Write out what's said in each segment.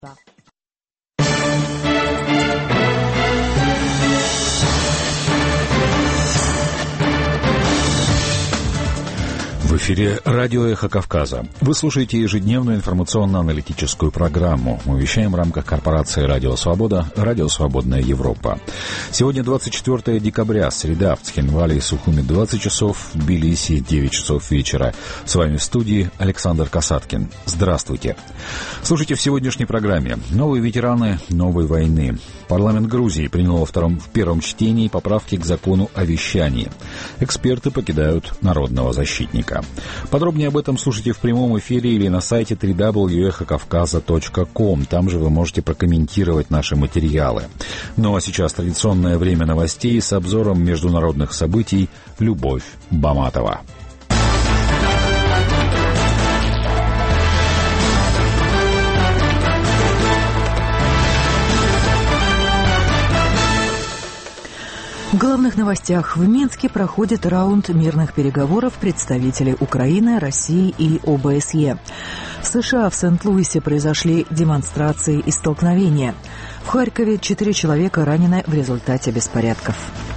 В эфире радио «Эхо Кавказа». Вы слушаете ежедневную информационно-аналитическую программу. Мы вещаем в рамках корпорации «Радио Свобода», «Радио Свободная Европа». Сегодня 24 декабря, среда, в Цхинвале и Сухуми 20 часов, в Тбилиси 9 часов вечера. С вами в студии Александр Касаткин. Здравствуйте. Слушайте в сегодняшней программе. Новые ветераны новой войны. Парламент Грузии принял в первом чтении поправки к закону о вещании. Эксперты покидают народного защитника. Подробнее об этом слушайте в прямом эфире или на сайте www.эхокавказа.ком. Там же вы можете прокомментировать наши материалы. Ну а сейчас традиционное время новостей с обзором международных событий Любовь Баматова. В главных новостях. В Минске проходит раунд мирных переговоров представителей Украины, России и ОБСЕ. В США в Сент-Луисе произошли демонстрации и столкновения. В Харькове 4 человека ранены в результате беспорядков.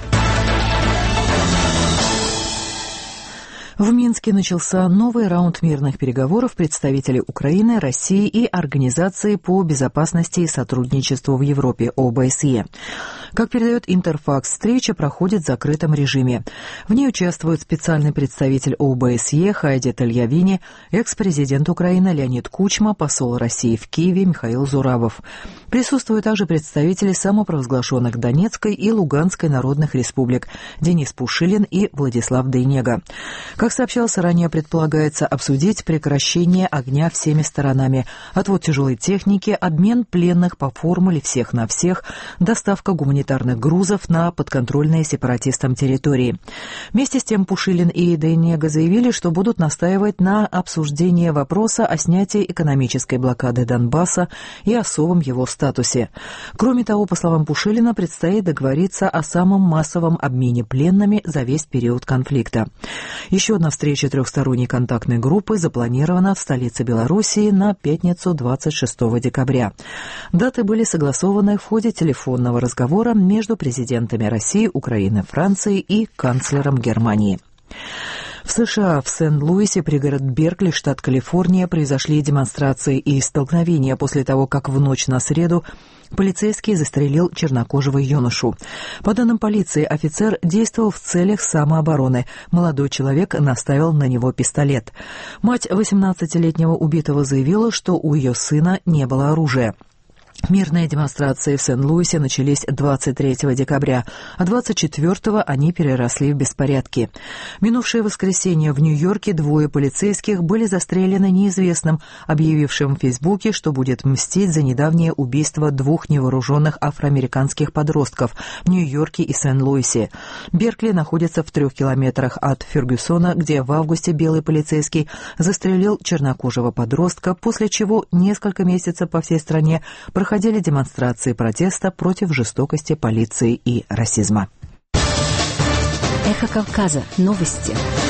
В Минске начался новый раунд мирных переговоров представителей Украины, России и Организации по безопасности и сотрудничеству в Европе ОБСЕ. Как передает Интерфакс, встреча проходит в закрытом режиме. В ней участвует специальный представитель ОБСЕ Хайди Тальявини, экс-президент Украины Леонид Кучма, посол России в Киеве Михаил Зурабов. Присутствуют также представители самопровозглашенных Донецкой и Луганской народных республик Денис Пушилин и Владислав Дейнега. Как сообщалось ранее, предполагается обсудить прекращение огня всеми сторонами, отвод тяжелой техники, обмен пленных по формуле «всех на всех», доставка гуманитарных грузов на подконтрольные сепаратистам территории. Вместе с тем Пушилин и Дейнега заявили, что будут настаивать на обсуждении вопроса о снятии экономической блокады Донбасса и особом его статусе. Кроме того, по словам Пушилина, предстоит договориться о самом массовом обмене пленными за весь период конфликта. Еще одна встреча трехсторонней контактной группы запланирована в столице Белоруссии на пятницу 26 декабря. Даты были согласованы в ходе телефонного разговора между президентами России, Украины, Франции и канцлером Германии. В США, в Сент-Луисе, пригород Беркли, штат Калифорния, произошли демонстрации и столкновения после того, как в ночь на среду полицейский застрелил чернокожего юношу. По данным полиции, офицер действовал в целях самообороны. Молодой человек наставил на него пистолет. Мать 18-летнего убитого заявила, что у ее сына не было оружия. Мирные демонстрации в Сент-Луисе начались 23 декабря, а 24-го они переросли в беспорядки. Минувшее воскресенье в Нью-Йорке 2 полицейских были застрелены неизвестным, объявившим в Фейсбуке, что будет мстить за недавнее убийство 2 невооруженных афроамериканских подростков в Нью-Йорке и Сент-Луисе. Беркли находится в 3 километрах от Фергюсона, где в августе белый полицейский застрелил чернокожего подростка, после чего несколько месяцев по всей стране проходили демонстрации протеста против жестокости полиции и расизма. Эхо Кавказа. Новости.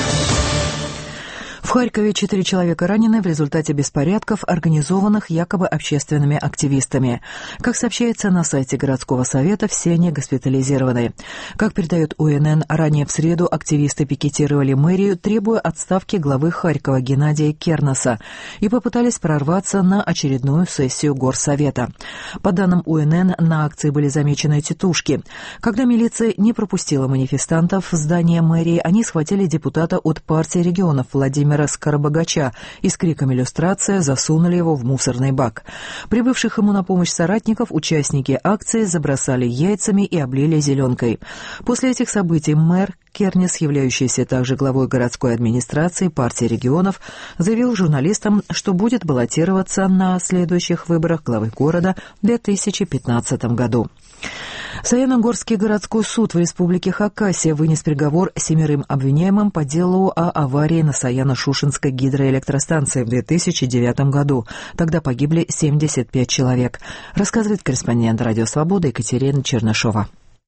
В Харькове 4 человека ранены в результате беспорядков, организованных якобы общественными активистами. Как сообщается на сайте городского совета, все они госпитализированы. Как передает УНН, ранее в среду активисты пикетировали мэрию, требуя отставки главы Харькова Геннадия Кернеса, и попытались прорваться на очередную сессию горсовета. По данным УНН, на акции были замечены тетушки. Когда милиция не пропустила манифестантов в здание мэрии, они схватили депутата от партии регионов Владимира Скоробогача и с криками «Люстрация» засунули его в мусорный бак. Прибывших ему на помощь соратников участники акции забросали яйцами и облили зеленкой. После этих событий мэр Кернес, являющийся также главой городской администрации партии регионов, заявил журналистам, что будет баллотироваться на следующих выборах главы города в 2015 году. Саяногорский городской суд в республике Хакасия вынес приговор 7 обвиняемым по делу о аварии на Саяно-Шушенской гидроэлектростанции в 2009 году. Тогда погибли 75 человек. Рассказывает корреспондент «Радио Свобода» Екатерина Чернышова.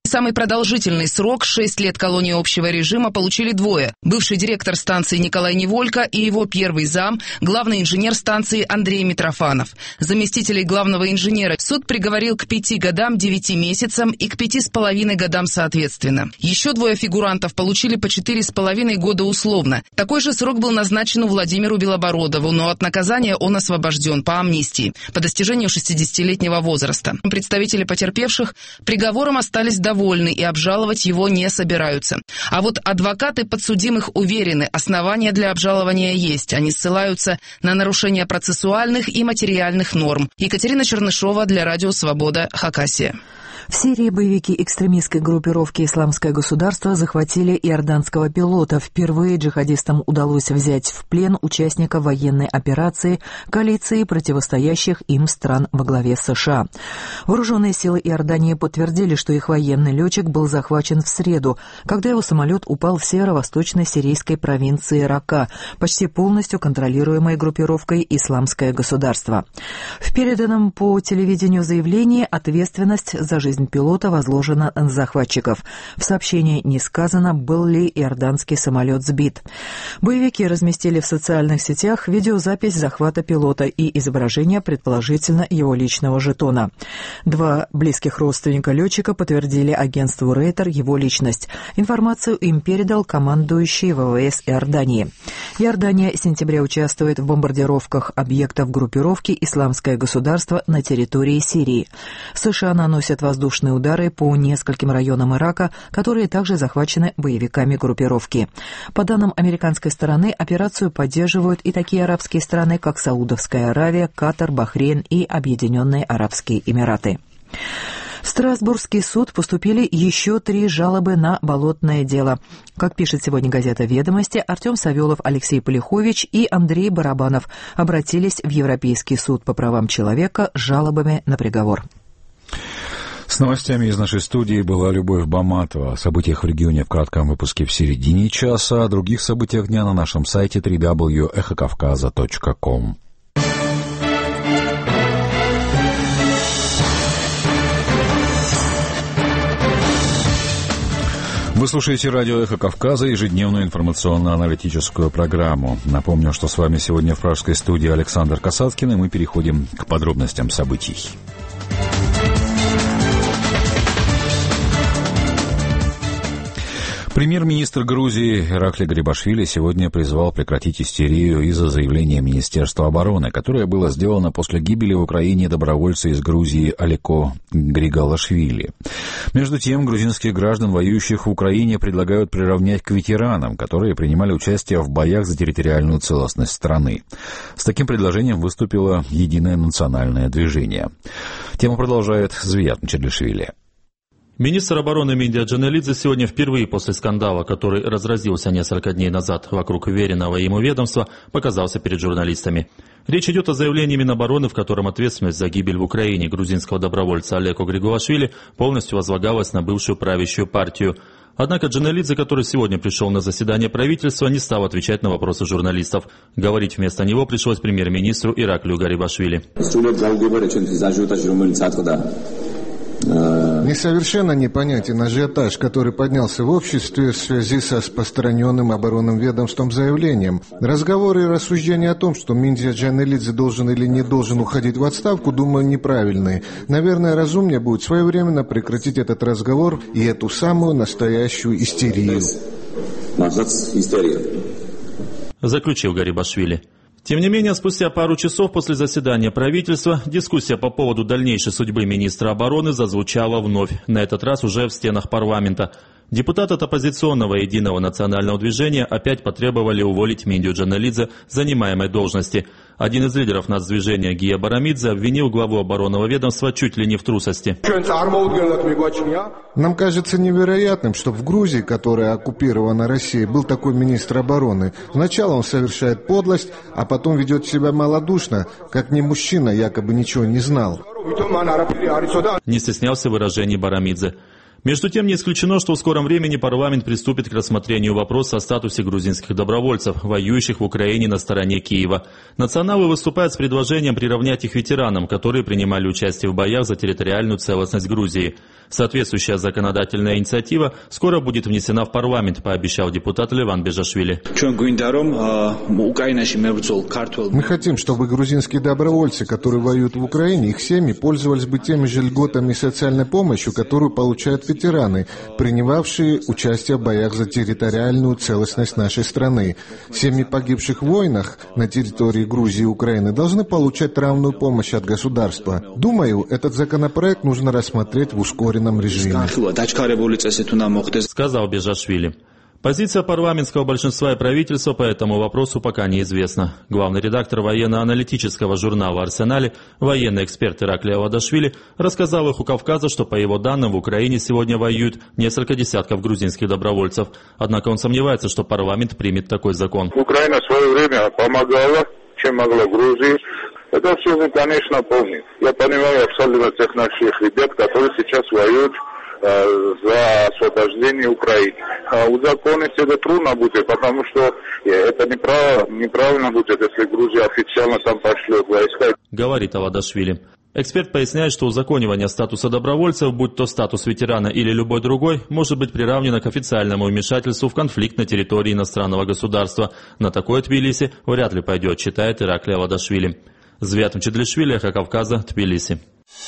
Самый продолжительный срок, 6 лет колонии общего режима, получили двое. Бывший директор станции Николай Неволько и его первый зам, главный инженер станции Андрей Митрофанов. Заместителей главного инженера суд приговорил к 5 годам 9 месяцам и к 5,5 годам соответственно. Еще двое фигурантов получили по 4,5 года условно. Такой же срок был назначен у Владимиру Белобородову, но от наказания он освобожден по амнистии по достижению 60-летнего возраста. Представители потерпевших приговором остались довольны и обжаловать его не собираются. А вот адвокаты подсудимых уверены, основания для обжалования есть. Они ссылаются на нарушение процессуальных и материальных норм. Екатерина Чернышова для Радио Свобода, Хакасия. В Сирии боевики экстремистской группировки «Исламское государство» захватили иорданского пилота. Впервые джихадистам удалось взять в плен участника военной операции коалиции противостоящих им стран во главе с США. Вооруженные силы Иордании подтвердили, что их военный летчик был захвачен в среду, когда его самолет упал в северо-восточной сирийской провинции Рака, почти полностью контролируемой группировкой «Исламское государство». В переданном по телевидению заявлении ответственность за жизнь пилота возложена на захватчиков. В сообщении не сказано, был ли иорданский самолет сбит. Боевики разместили в социальных сетях видеозапись захвата пилота и изображение, предположительно, его личного жетона. Два близких родственника летчика подтвердили агентству Рейтер его личность. Информацию им передал командующий ВВС Иордании. Иордания с сентября участвует в бомбардировках объектов группировки «Исламское государство» на территории Сирии. США наносят воздушные удары по нескольким районам Ирака, которые также захвачены боевиками группировки. По данным американской стороны, операцию поддерживают и такие арабские страны, как Саудовская Аравия, Катар, Бахрейн и Объединенные Арабские Эмираты. В Страсбургский суд поступили еще 3 жалобы на болотное дело. Как пишет сегодня газета «Ведомости», Артем Савелов, Алексей Полихович и Андрей Барабанов обратились в Европейский суд по правам человека с жалобами на приговор. С новостями из нашей студии была Любовь Баматова. О событиях в регионе в кратком выпуске в середине часа, о других событиях дня на нашем сайте www.echokavkaza.com. Вы слушаете радио «Эхо Кавказа», ежедневную информационно-аналитическую программу. Напомню, что с вами сегодня в пражской студии Александр Касаткин, и мы переходим к подробностям событий. Премьер-министр Грузии Иракли Гарибашвили сегодня призвал прекратить истерию из-за заявления Министерства обороны, которое было сделано после гибели в Украине добровольца из Грузии Алеко Григалашвили. Между тем, грузинских граждан, воюющих в Украине, предлагают приравнять к ветеранам, которые принимали участие в боях за территориальную целостность страны. С таким предложением выступило Единое национальное движение. Тему продолжает Звият Мчедлишвили. Министр обороны Миндия Джанелидзе сегодня впервые после скандала, который разразился несколько дней назад вокруг веренного ему ведомства, показался перед журналистами. Речь идет о заявлении Минобороны, в котором ответственность за гибель в Украине грузинского добровольца Алеко Григуашвили полностью возлагалась на бывшую правящую партию. Однако Джанелидзе, который сегодня пришел на заседание правительства, не стал отвечать на вопросы журналистов. Говорить вместо него пришлось премьер-министру Ираклию Гарибашвили. Мне совершенно непонятен ажиотаж, который поднялся в обществе в связи со распространенным оборонным ведомством заявлением. Разговоры и рассуждения о том, что Миндия Джанелидзе должен или не должен уходить в отставку, думаю, неправильные. Наверное, разумнее будет своевременно прекратить этот разговор и эту самую настоящую истерию. Заключил Гарибашвили. Тем не менее, спустя пару часов после заседания правительства дискуссия по поводу дальнейшей судьбы министра обороны зазвучала вновь, на этот раз уже в стенах парламента. Депутаты от оппозиционного Единого национального движения опять потребовали уволить Миндию Джанелидзе с занимаемой должности. Один из лидеров нацдвижения Гия Барамидзе обвинил главу оборонного ведомства чуть ли не в трусости. Нам кажется невероятным, что в Грузии, которая оккупирована Россией, был такой министр обороны. Сначала он совершает подлость, а потом ведет себя малодушно, как не мужчина, якобы ничего не знал. Не стеснялся выражений Барамидзе. Между тем, не исключено, что в скором времени парламент приступит к рассмотрению вопроса о статусе грузинских добровольцев, воюющих в Украине на стороне Киева. Националы выступают с предложением приравнять их ветеранам, которые принимали участие в боях за территориальную целостность Грузии. Соответствующая законодательная инициатива скоро будет внесена в парламент, пообещал депутат Леван Бежашвили. Мы хотим, чтобы грузинские добровольцы, которые воюют в Украине, их семьи пользовались бы теми же льготами и социальной помощью, которую получают ветераны, принимавшие участие в боях за территориальную целостность нашей страны. Семьи погибших в войнах на территории Грузии и Украины должны получать равную помощь от государства. Думаю, этот законопроект нужно рассмотреть в ускоренном режиме. Сказал Бежашвили. Позиция парламентского большинства и правительства по этому вопросу пока неизвестна. Главный редактор военно-аналитического журнала «Арсенале», военный эксперт Ираклий Авадашвили, рассказал Эху Кавказа, что, по его данным, в Украине сегодня воюют несколько десятков грузинских добровольцев. Однако он сомневается, что парламент примет такой закон. Украина в свое время помогала, чем могла Грузии. Это все мы, конечно, помним. Я понимаю абсолютно тех наших ребят, которые сейчас воюют за освобождение Украины. Узаконить это трудно будет, потому что это неправильно будет, если Грузия официально там пошлет войска. Говорит Авадашвили. Эксперт поясняет, что узаконивание статуса добровольцев, будь то статус ветерана или любой другой, может быть приравнено к официальному вмешательству в конфликт на территории иностранного государства. На такое Тбилиси вряд ли пойдет, считает Ираклий Авадашвили. Звят Мчедлишвили, Эхо Кавказа, Тбилиси.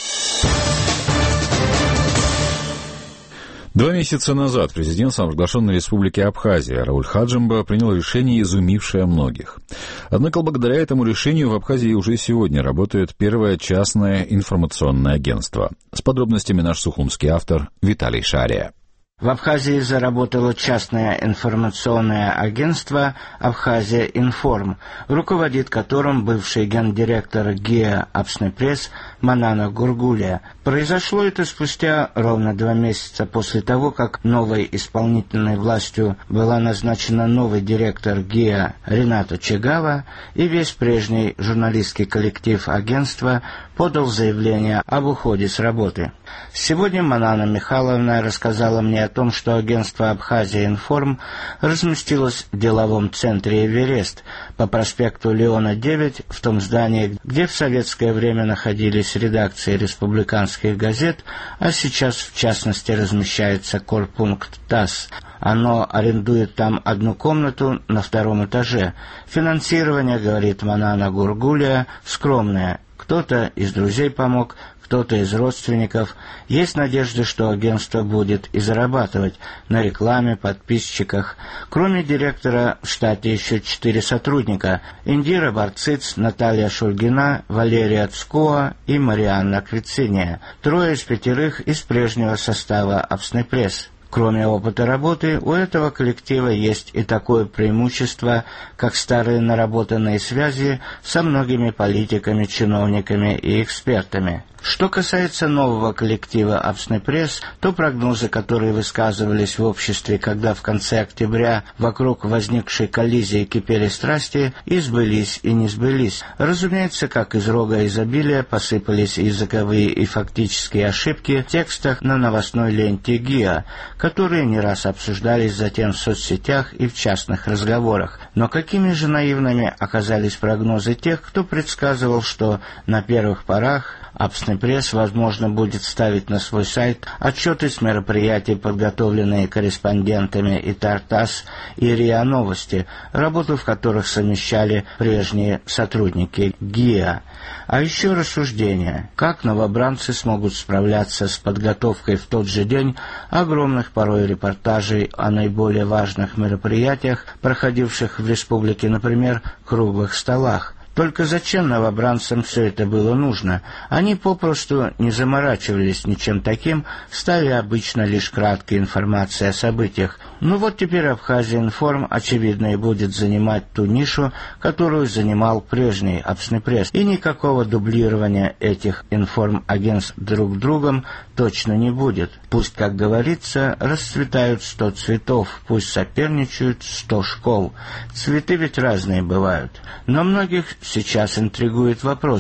2 месяца назад президент самопровозглашенной республики Абхазия Рауль Хаджимба принял решение, изумившее многих. Однако благодаря этому решению в Абхазии уже сегодня работает первое частное информационное агентство. С подробностями наш сухумский автор Виталий Шария. В Абхазии заработало частное информационное агентство «Абхазия Информ», руководит которым бывший гендиректор ГИА «Апснепресс» Манана Гургулия. Произошло это спустя ровно 2 месяца после того, как новой исполнительной властью была назначена новый директор ГИА Рената Чегава, и весь прежний журналистский коллектив агентства подал заявление об уходе с работы. Сегодня Манана Михайловна рассказала мне о том, что агентство «Абхазия Информ» разместилось в деловом центре «Эверест» по проспекту Леона, 9, в том здании, где в советское время находились редакции республиканских газет, а сейчас, в частности, размещается корпункт ТАСС. Оно арендует там 1 комнату на 2-м этаже. Финансирование, говорит Манана Гургулия, скромное. Кто-то из друзей помог, кто-то из родственников. Есть надежда, что агентство будет и зарабатывать на рекламе, подписчиках. Кроме директора в штате еще 4 сотрудника: Индира Барциц, Наталья Шульгина, Валерия Цкоа и Марианна Квициния. 3 из 5 из прежнего состава «Апснепресс». Кроме опыта работы, у этого коллектива есть и такое преимущество, как старые наработанные связи со многими политиками, чиновниками и экспертами. Что касается нового коллектива «Апснепресс», то прогнозы, которые высказывались в обществе, когда в конце октября вокруг возникшей коллизии кипели страсти, и сбылись, и не сбылись. Разумеется, как из рога изобилия посыпались языковые и фактические ошибки в текстах на новостной ленте ГИА, которые не раз обсуждались затем в соцсетях и в частных разговорах. Но какими же наивными оказались прогнозы тех, кто предсказывал, что на первых порах «Апснепресс», возможно, будет ставить на свой сайт отчеты с мероприятий, подготовленные корреспондентами и ТАСС, и РИА Новости, работу в которых совмещали прежние сотрудники ГИА. А еще рассуждения, как новобранцы смогут справляться с подготовкой в тот же день огромных порой репортажей о наиболее важных мероприятиях, проходивших в республике, например, круглых столах. Только зачем новобранцам все это было нужно? Они попросту не заморачивались ничем таким, ставя обычно лишь краткие информации о событиях. Ну вот теперь «Абхазия Информ», очевидно, и будет занимать ту нишу, которую занимал прежний «Апснепресс». И никакого дублирования этих информагентств друг другом точно не будет. Пусть, как говорится, расцветают 100 цветов, пусть соперничают 100 школ. Цветы ведь разные бывают. Но многих сейчас интригует вопрос,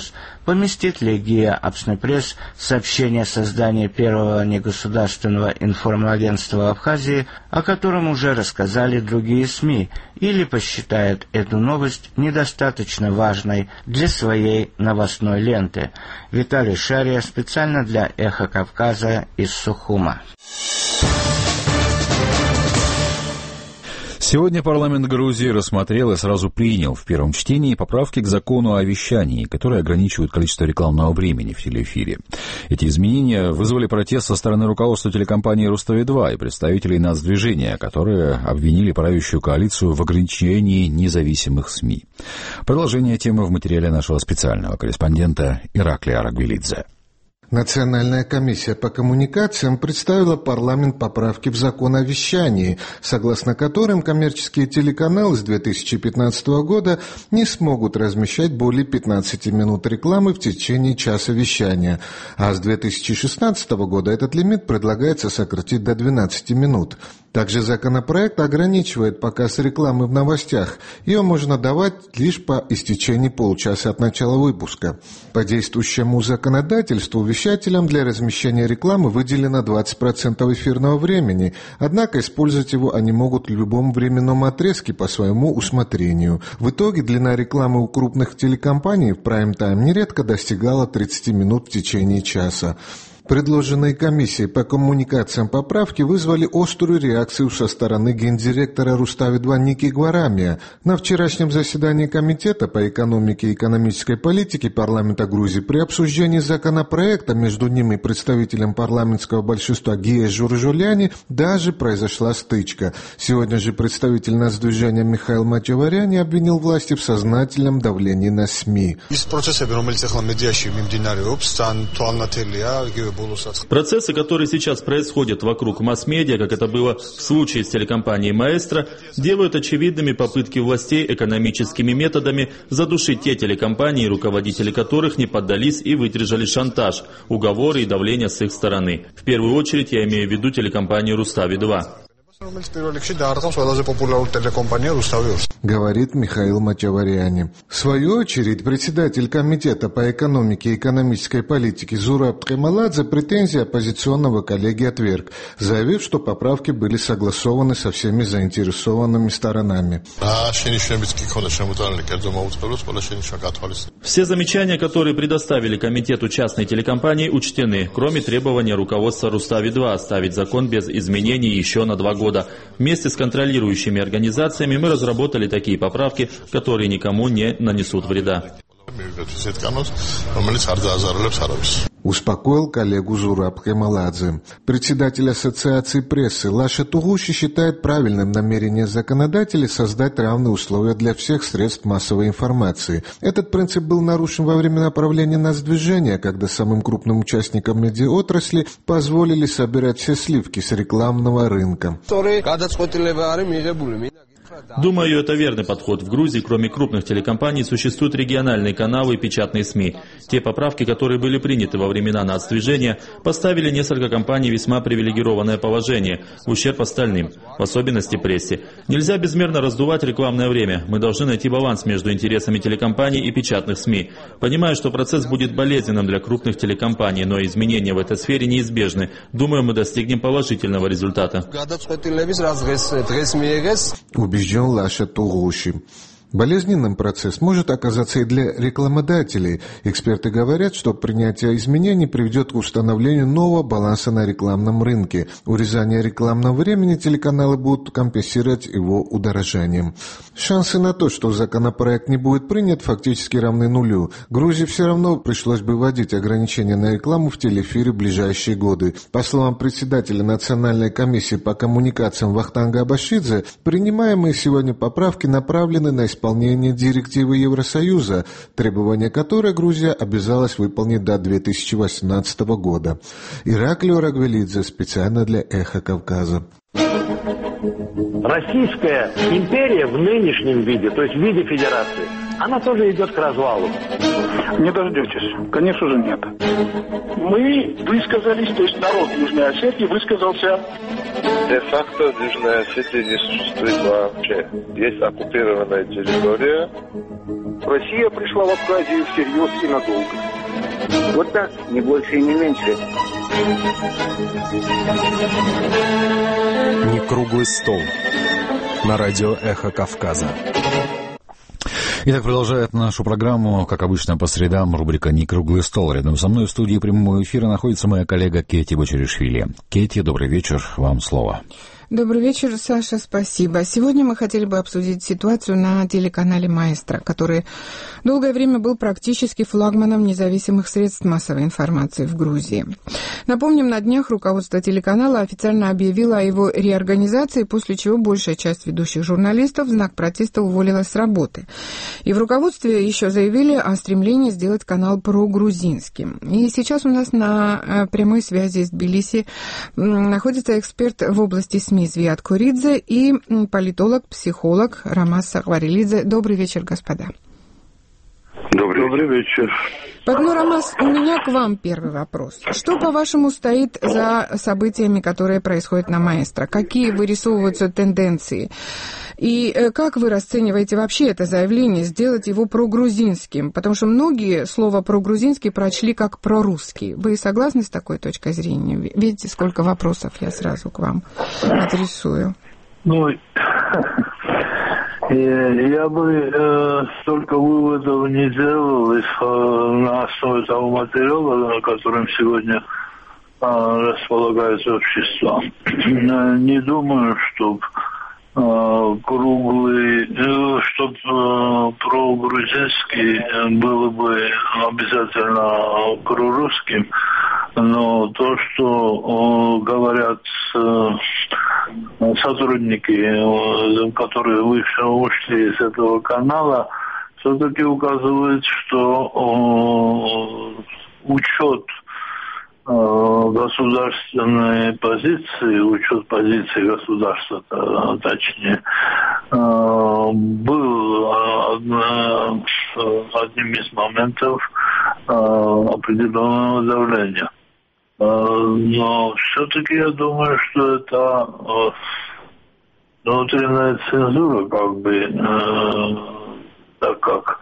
поместит ли ГИА Апснепресс сообщение о создании первого негосударственного информагентства Абхазии, о котором уже рассказали другие СМИ, или посчитает эту новость недостаточно важной для своей новостной ленты. Виталий Шария специально для «Эхо Кавказа» из Сухума. Сегодня парламент Грузии рассмотрел и сразу принял в первом чтении поправки к закону о вещании, которые ограничивают количество рекламного времени в телеэфире. Эти изменения вызвали протест со стороны руководства телекомпании «Рустави-2» и представителей нацдвижения, которые обвинили правящую коалицию в ограничении независимых СМИ. Продолжение темы в материале нашего специального корреспондента Ираклия Арагвелидзе. Национальная комиссия по коммуникациям представила парламент поправки в закон о вещании, согласно которым коммерческие телеканалы с 2015 года не смогут размещать более 15 минут рекламы в течение часа вещания, а с 2016 года этот лимит предлагается сократить до 12 минут. Также законопроект ограничивает показ рекламы в новостях. Ее можно давать лишь по истечении полчаса от начала выпуска. По действующему законодательству вещателям для размещения рекламы выделено 20% эфирного времени, однако использовать его они могут в любом временном отрезке по своему усмотрению. В итоге длина рекламы у крупных телекомпаний в прайм-тайм нередко достигала 30 минут в течение часа. Предложенные комиссией по коммуникациям поправки вызвали острую реакцию со стороны гендиректора Рустави-2 Ники Гварамия. На вчерашнем заседании Комитета по экономике и экономической политике парламента Грузии при обсуждении законопроекта между ним и представителем парламентского большинства Гия Журжуляни даже произошла стычка. Сегодня же представитель нацдвижения Михаил Мачаваряни обвинил власти в сознательном давлении на СМИ. Процессы, которые сейчас происходят вокруг масс-медиа, как это было в случае с телекомпанией «Маэстро», делают очевидными попытки властей экономическими методами задушить те телекомпании, руководители которых не поддались и выдержали шантаж, уговоры и давление с их стороны. В первую очередь я имею в виду телекомпанию «Рустави-2». Говорит Михаил Мачаваряни. В свою очередь, председатель Комитета по экономике и экономической политике Зураб Тхемаладзе претензии оппозиционного коллеги отверг, заявив, что поправки были согласованы со всеми заинтересованными сторонами. Все замечания, которые предоставили Комитету частной телекомпании, учтены, кроме требования руководства Рустави-2 оставить закон без изменений еще на 2 года. Вместе с контролирующими организациями мы разработали такие поправки, которые никому не нанесут вреда. Успокоил коллегу Зураб Тхемаладзе. Председатель Ассоциации прессы Лаша Тугуши считает правильным намерение законодателей создать равные условия для всех средств массовой информации. Этот принцип был нарушен во время направления нацдвижения, когда самым крупным участникам медиаотрасли позволили собирать все сливки с рекламного рынка. Думаю, это верный подход. В Грузии, кроме крупных телекомпаний, существуют региональные каналы и печатные СМИ. Те поправки, которые были приняты во времена нацдвижения, поставили несколько компаний в весьма привилегированное положение, в ущерб остальным, в особенности прессе. Нельзя безмерно раздувать рекламное время. Мы должны найти баланс между интересами телекомпаний и печатных СМИ. Понимаю, что процесс будет болезненным для крупных телекомпаний, но изменения в этой сфере неизбежны. Думаю, мы достигнем положительного результата. Убежден Лаша Тугуши. Болезненным процесс может оказаться и для рекламодателей. Эксперты говорят, что принятие изменений приведет к установлению нового баланса на рекламном рынке. Урезание рекламного времени телеканалы будут компенсировать его удорожанием. Шансы на то, что законопроект не будет принят, фактически равны нулю. Грузии все равно пришлось бы вводить ограничения на рекламу в телеэфире в ближайшие годы. По словам председателя Национальной комиссии по коммуникациям Вахтанга Абашидзе, принимаемые сегодня поправки направлены на исполнение директивы Евросоюза, требования которой Грузия обязалась выполнить до 2018 года. Ираклий Арагвелидзе специально для «Эхо Кавказа». Российская империя в нынешнем виде, то есть в виде федерации, она тоже идет к развалу. Не дождетесь. Конечно же, нет. Мы высказались, то есть народ Южной Осетии высказался. Де-факто Южная Осетия не существует вообще. Есть оккупированная территория. Россия пришла в Абхазию всерьез и надолго. Вот так, не больше и не меньше. Не круглый стол. На радио «Эхо Кавказа». Итак, продолжает нашу программу, как обычно, по средам, рубрика «Не круглый стол». Рядом со мной в студии прямого эфира находится моя коллега Кетти Бочеришвили. Кетти, добрый вечер, вам слово. Добрый вечер, Саша, спасибо. Сегодня мы хотели бы обсудить ситуацию на телеканале «Маэстро», который долгое время был практически флагманом независимых средств массовой информации в Грузии. Напомним, на днях руководство телеканала официально объявило о его реорганизации, после чего большая часть ведущих журналистов в знак протеста уволилась с работы. И в руководстве еще заявили о стремлении сделать канал прогрузинским. И сейчас у нас на прямой связи из Тбилиси находится эксперт в области СМИ Звиат Куридзе и политолог-психолог Рамаз Сахварелидзе. Добрый вечер, господа. Добрый вечер. Ну, Рамаз, у меня к вам первый вопрос. Что, по-вашему, стоит за событиями, которые происходят на «Маэстро»? Какие вырисовываются тенденции? И как вы расцениваете вообще это заявление, сделать его прогрузинским? Потому что многие слово «прогрузинский» прочли как «прорусский». Вы согласны с такой точкой зрения? Видите, сколько вопросов я сразу к вам адресую? Ну, я бы столько выводов не делал на основе того материала, которым сегодня располагается общество. Не думаю, чтобы чтобы прогрузинский было бы обязательно прорусским, но то, что говорят сотрудники, которые ушли из этого канала, все-таки указывает, что учет государственной позиции, учет позиции государства, точнее, был одним из моментов определенного давления. Но все-таки я думаю, что это внутренняя цензура, как бы, так как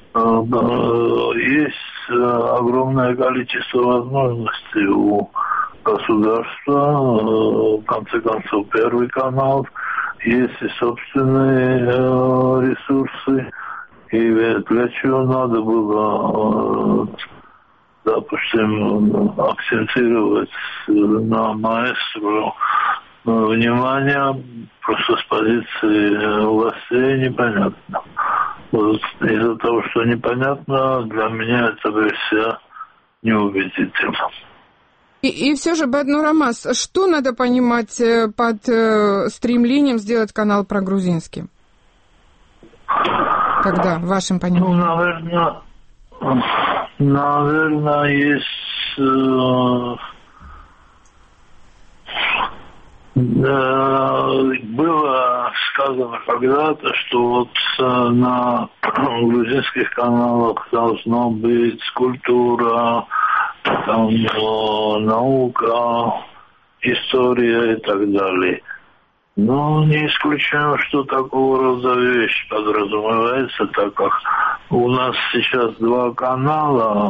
есть огромное количество возможностей у государства, в конце концов, Первый канал, есть и собственные ресурсы, и для чего надо было, допустим, акцентировать на «Маэстро» внимание, просто с позиции властей непонятно. Вот из-за того, что непонятно, для меня эта версия неубедительна. И все же, Рамаз, что надо понимать под стремлением сделать канал прогрузинским? Когда, в вашем понимании? Ну, наверное, есть... Было сказано когда-то, что вот на грузинских каналах должна быть культура, там, наука, история и так далее. Но не исключаем, что такого рода вещь подразумевается, так как у нас сейчас два канала,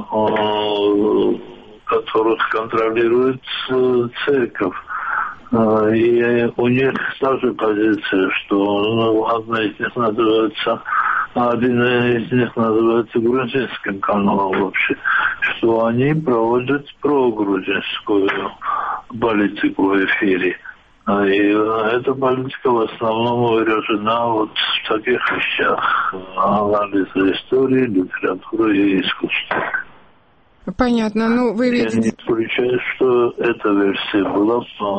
которых контролирует церковь. И у них тоже позиция, что один из них называется грузинским каналом вообще, что они проводят прогрузинскую политику в эфире. И эта политика в основном выражена вот в таких вещах: анализа истории, литературы и искусства. Понятно. Ну, вы видите... Я не исключаю, что эта версия была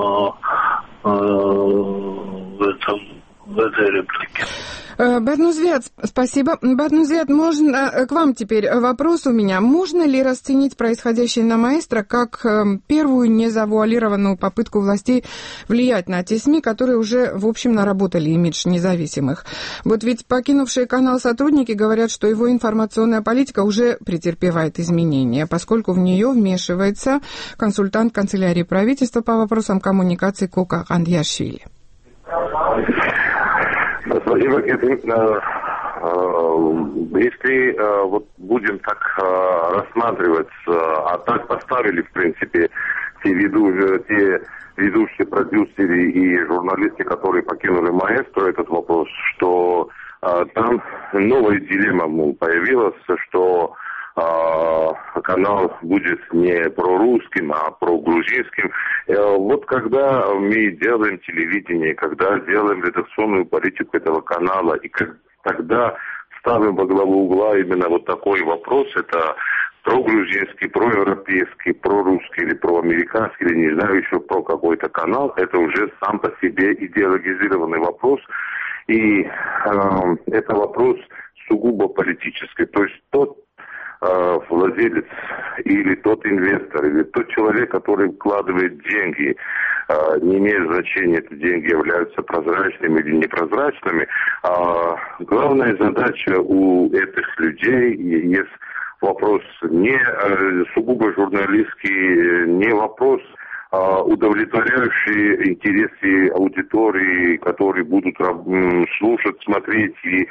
в этой реплике. Баднузвят, спасибо. Баднузвят, можно к вам теперь вопрос у меня. Можно ли расценить происходящее на «Маэстро» как первую незавуалированную попытку властей влиять на те СМИ, которые уже, в общем, наработали имидж независимых? Вот ведь покинувшие канал сотрудники говорят, что его информационная политика уже претерпевает изменения, поскольку в нее вмешивается консультант канцелярии правительства по вопросам коммуникации Кока Андьяшвили. Спасибо, Кетти. если вот будем так рассматривать, а так поставили, в принципе, те ведущие продюсеры и журналисты, которые покинули «Маэстро», этот вопрос, что там новая дилемма появилась, что канал будет не прорусским, а прогрузинским. Вот когда мы делаем телевидение, когда делаем редакционную политику этого канала, и тогда ставим во главу угла именно вот такой вопрос, это прогрузинский, проевропейский, прорусский или проамериканский, или не знаю еще про какой-то канал, это уже сам по себе идеологизированный вопрос, и это вопрос сугубо политический, то есть тот владелец или тот инвестор, или тот человек, который вкладывает деньги, не имеет значения, эти деньги являются прозрачными или непрозрачными. Главная задача у этих людей есть вопрос не сугубо журналистский, не вопрос, удовлетворяющий интересы аудитории, которые будут слушать, смотреть и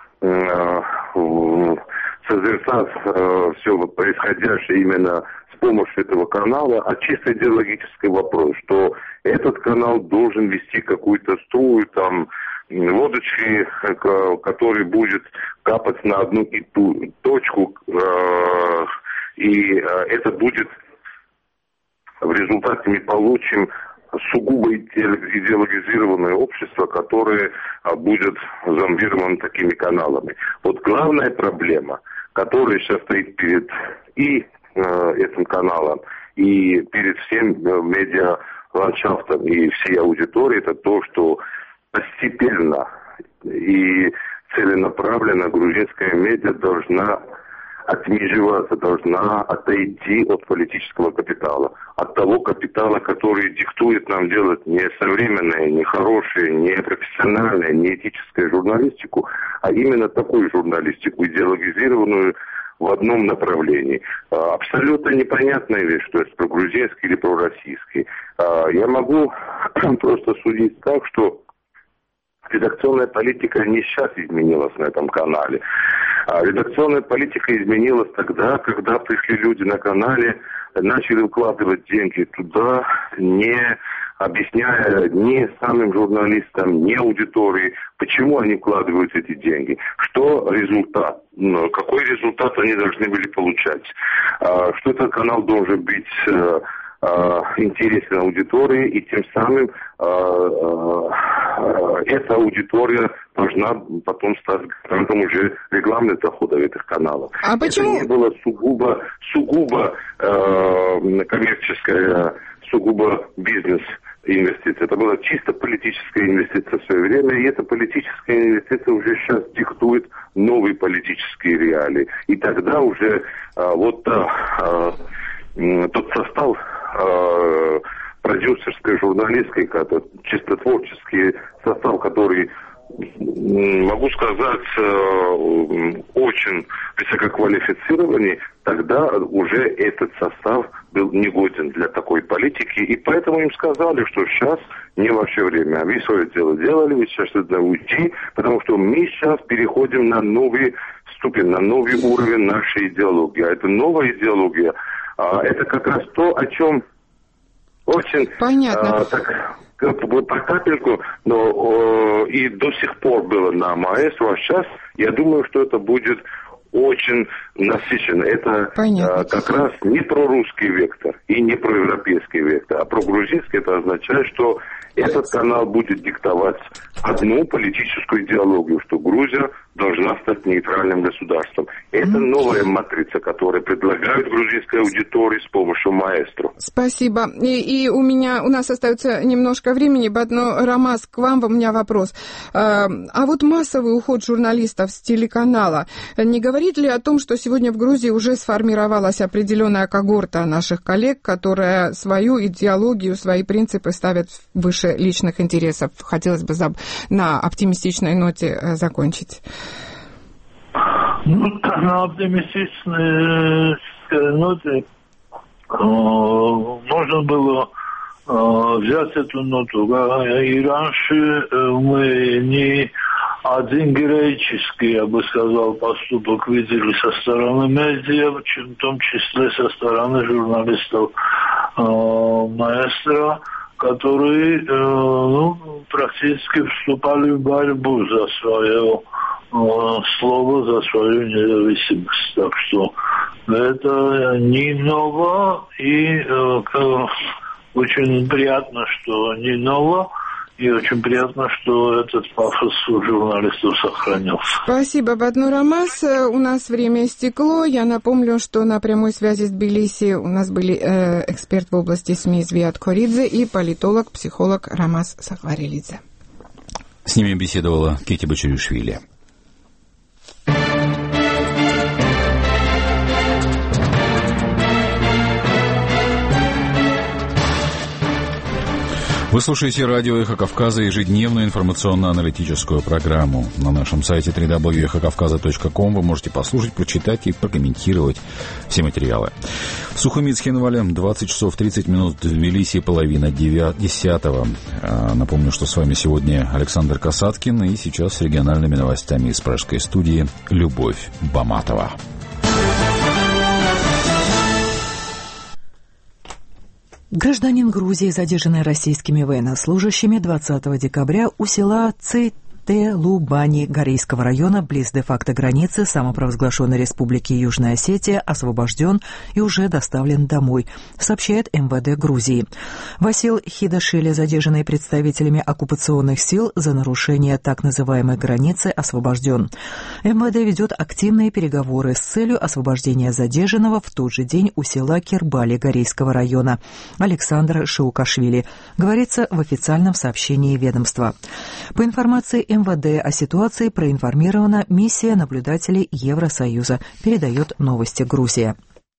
созерцать все происходящее именно с помощью этого канала, а чисто идеологический вопрос, что этот канал должен вести какую-то струю там водочки, который будет капать на одну и ту точку, и это будет в результате мы получим сугубо идеологизированное общество, которое будет зомбировано такими каналами. Вот главная проблема, которая сейчас стоит перед и этим каналом, и перед всем медиаландшафтом и всей аудиторией, это то, что постепенно и целенаправленно грузинская медиа должна отмежеваться, должна отойти от политического капитала, от того капитала, который диктует нам делать не современное, не хорошее, не профессиональное, не этическое журналистику, а именно такую журналистику, идеологизированную в одном направлении. Абсолютно непонятная вещь, что это прогрузинский или пророссийский. Я могу просто судить так, что редакционная политика не сейчас изменилась на этом канале. Редакционная политика изменилась тогда, когда пришли люди на канале, начали вкладывать деньги туда, не объясняя ни самим журналистам, ни аудитории, почему они вкладывают эти деньги, что результат, какой результат они должны были получать, что этот канал должен быть интересен аудитории, и тем самым эта аудитория должна потом стать гарантом уже рекламных доходов этих каналов. А почему? Это не было сугубо коммерческая, сугубо бизнес-инвестиция. Это была чисто политическая инвестиция в свое время, и эта политическая инвестиция уже сейчас диктует новые политические реалии. И тогда уже тот состав продюсерской, журналистской, чисто творческий состав, который, могу сказать, очень высококвалифицированный, тогда уже этот состав был негоден для такой политики, и поэтому им сказали, что сейчас не ваше время, а вы свое дело делали, вы сейчас должны уйти, потому что мы сейчас переходим на новый ступень, на новый уровень нашей идеологии. А это новая идеология, это как раз то, о чем очень по капельку, но и до сих пор было на «Маэстро», а сейчас я думаю, что это будет очень насыщенно. Это как раз не прорусский вектор и не проевропейский вектор, а прогрузинский. Это означает, что этот канал будет диктовать одну политическую идеологию, что Грузия должна стать нейтральным государством. Это новая матрица, которую предлагают грузинской аудитории с помощью «Маэстро». Спасибо. И у нас остается немножко времени, но, Рамаз, к вам у меня вопрос. А вот массовый уход журналистов с телеканала не говорит ли о том, что сегодня в Грузии уже сформировалась определенная когорта наших коллег, которая свою идеологию, свои принципы ставят выше личных интересов? Хотелось бы на оптимистичной ноте закончить. На оптимистичной ноте можно было взять эту ноту. И раньше мы не один героический, я бы сказал, поступок видели со стороны медиа, в том числе со стороны журналистов «Маэстро», которые практически вступали в борьбу за свое слово, за свою независимость. Так что это не ново, и очень приятно, что не ново, и очень приятно, что этот пафос у журналистов сохранился. Спасибо, Баднур Амаз. У нас время истекло. Я напомню, что на прямой связи с Тбилиси у нас были эксперт в области СМИ Звиат Коридзе и политолог, психолог Рамаз Сахварелидзе. С ними беседовала Кити Бачаришвили. Вы слушаете радио «Эхо Кавказа», ежедневную информационно-аналитическую программу. На нашем сайте www.эхокавказа.ком вы можете послушать, прочитать и прокомментировать все материалы. В Сухуми Цхинвале 20 часов 30 минут, в Тбилиси половина 10. Напомню, что с вами сегодня Александр Касаткин, и сейчас с региональными новостями из пражской студии Любовь Баматова. Гражданин Грузии, задержанный российскими военнослужащими 20 декабря у села Лубани Горейского района, близ де-факто границы самопровозглашенной республики Южная Осетия, освобожден и уже доставлен домой, сообщает МВД Грузии. Васил Хидашвили, задержанный представителями оккупационных сил за нарушение так называемой границы, освобожден. МВД ведет активные переговоры с целью освобождения задержанного в тот же день у села Кирбали Горейского района Александра Шаукашвили, говорится в официальном сообщении ведомства. По информации МВД о ситуации проинформирована миссия наблюдателей Евросоюза, передает новости Грузия.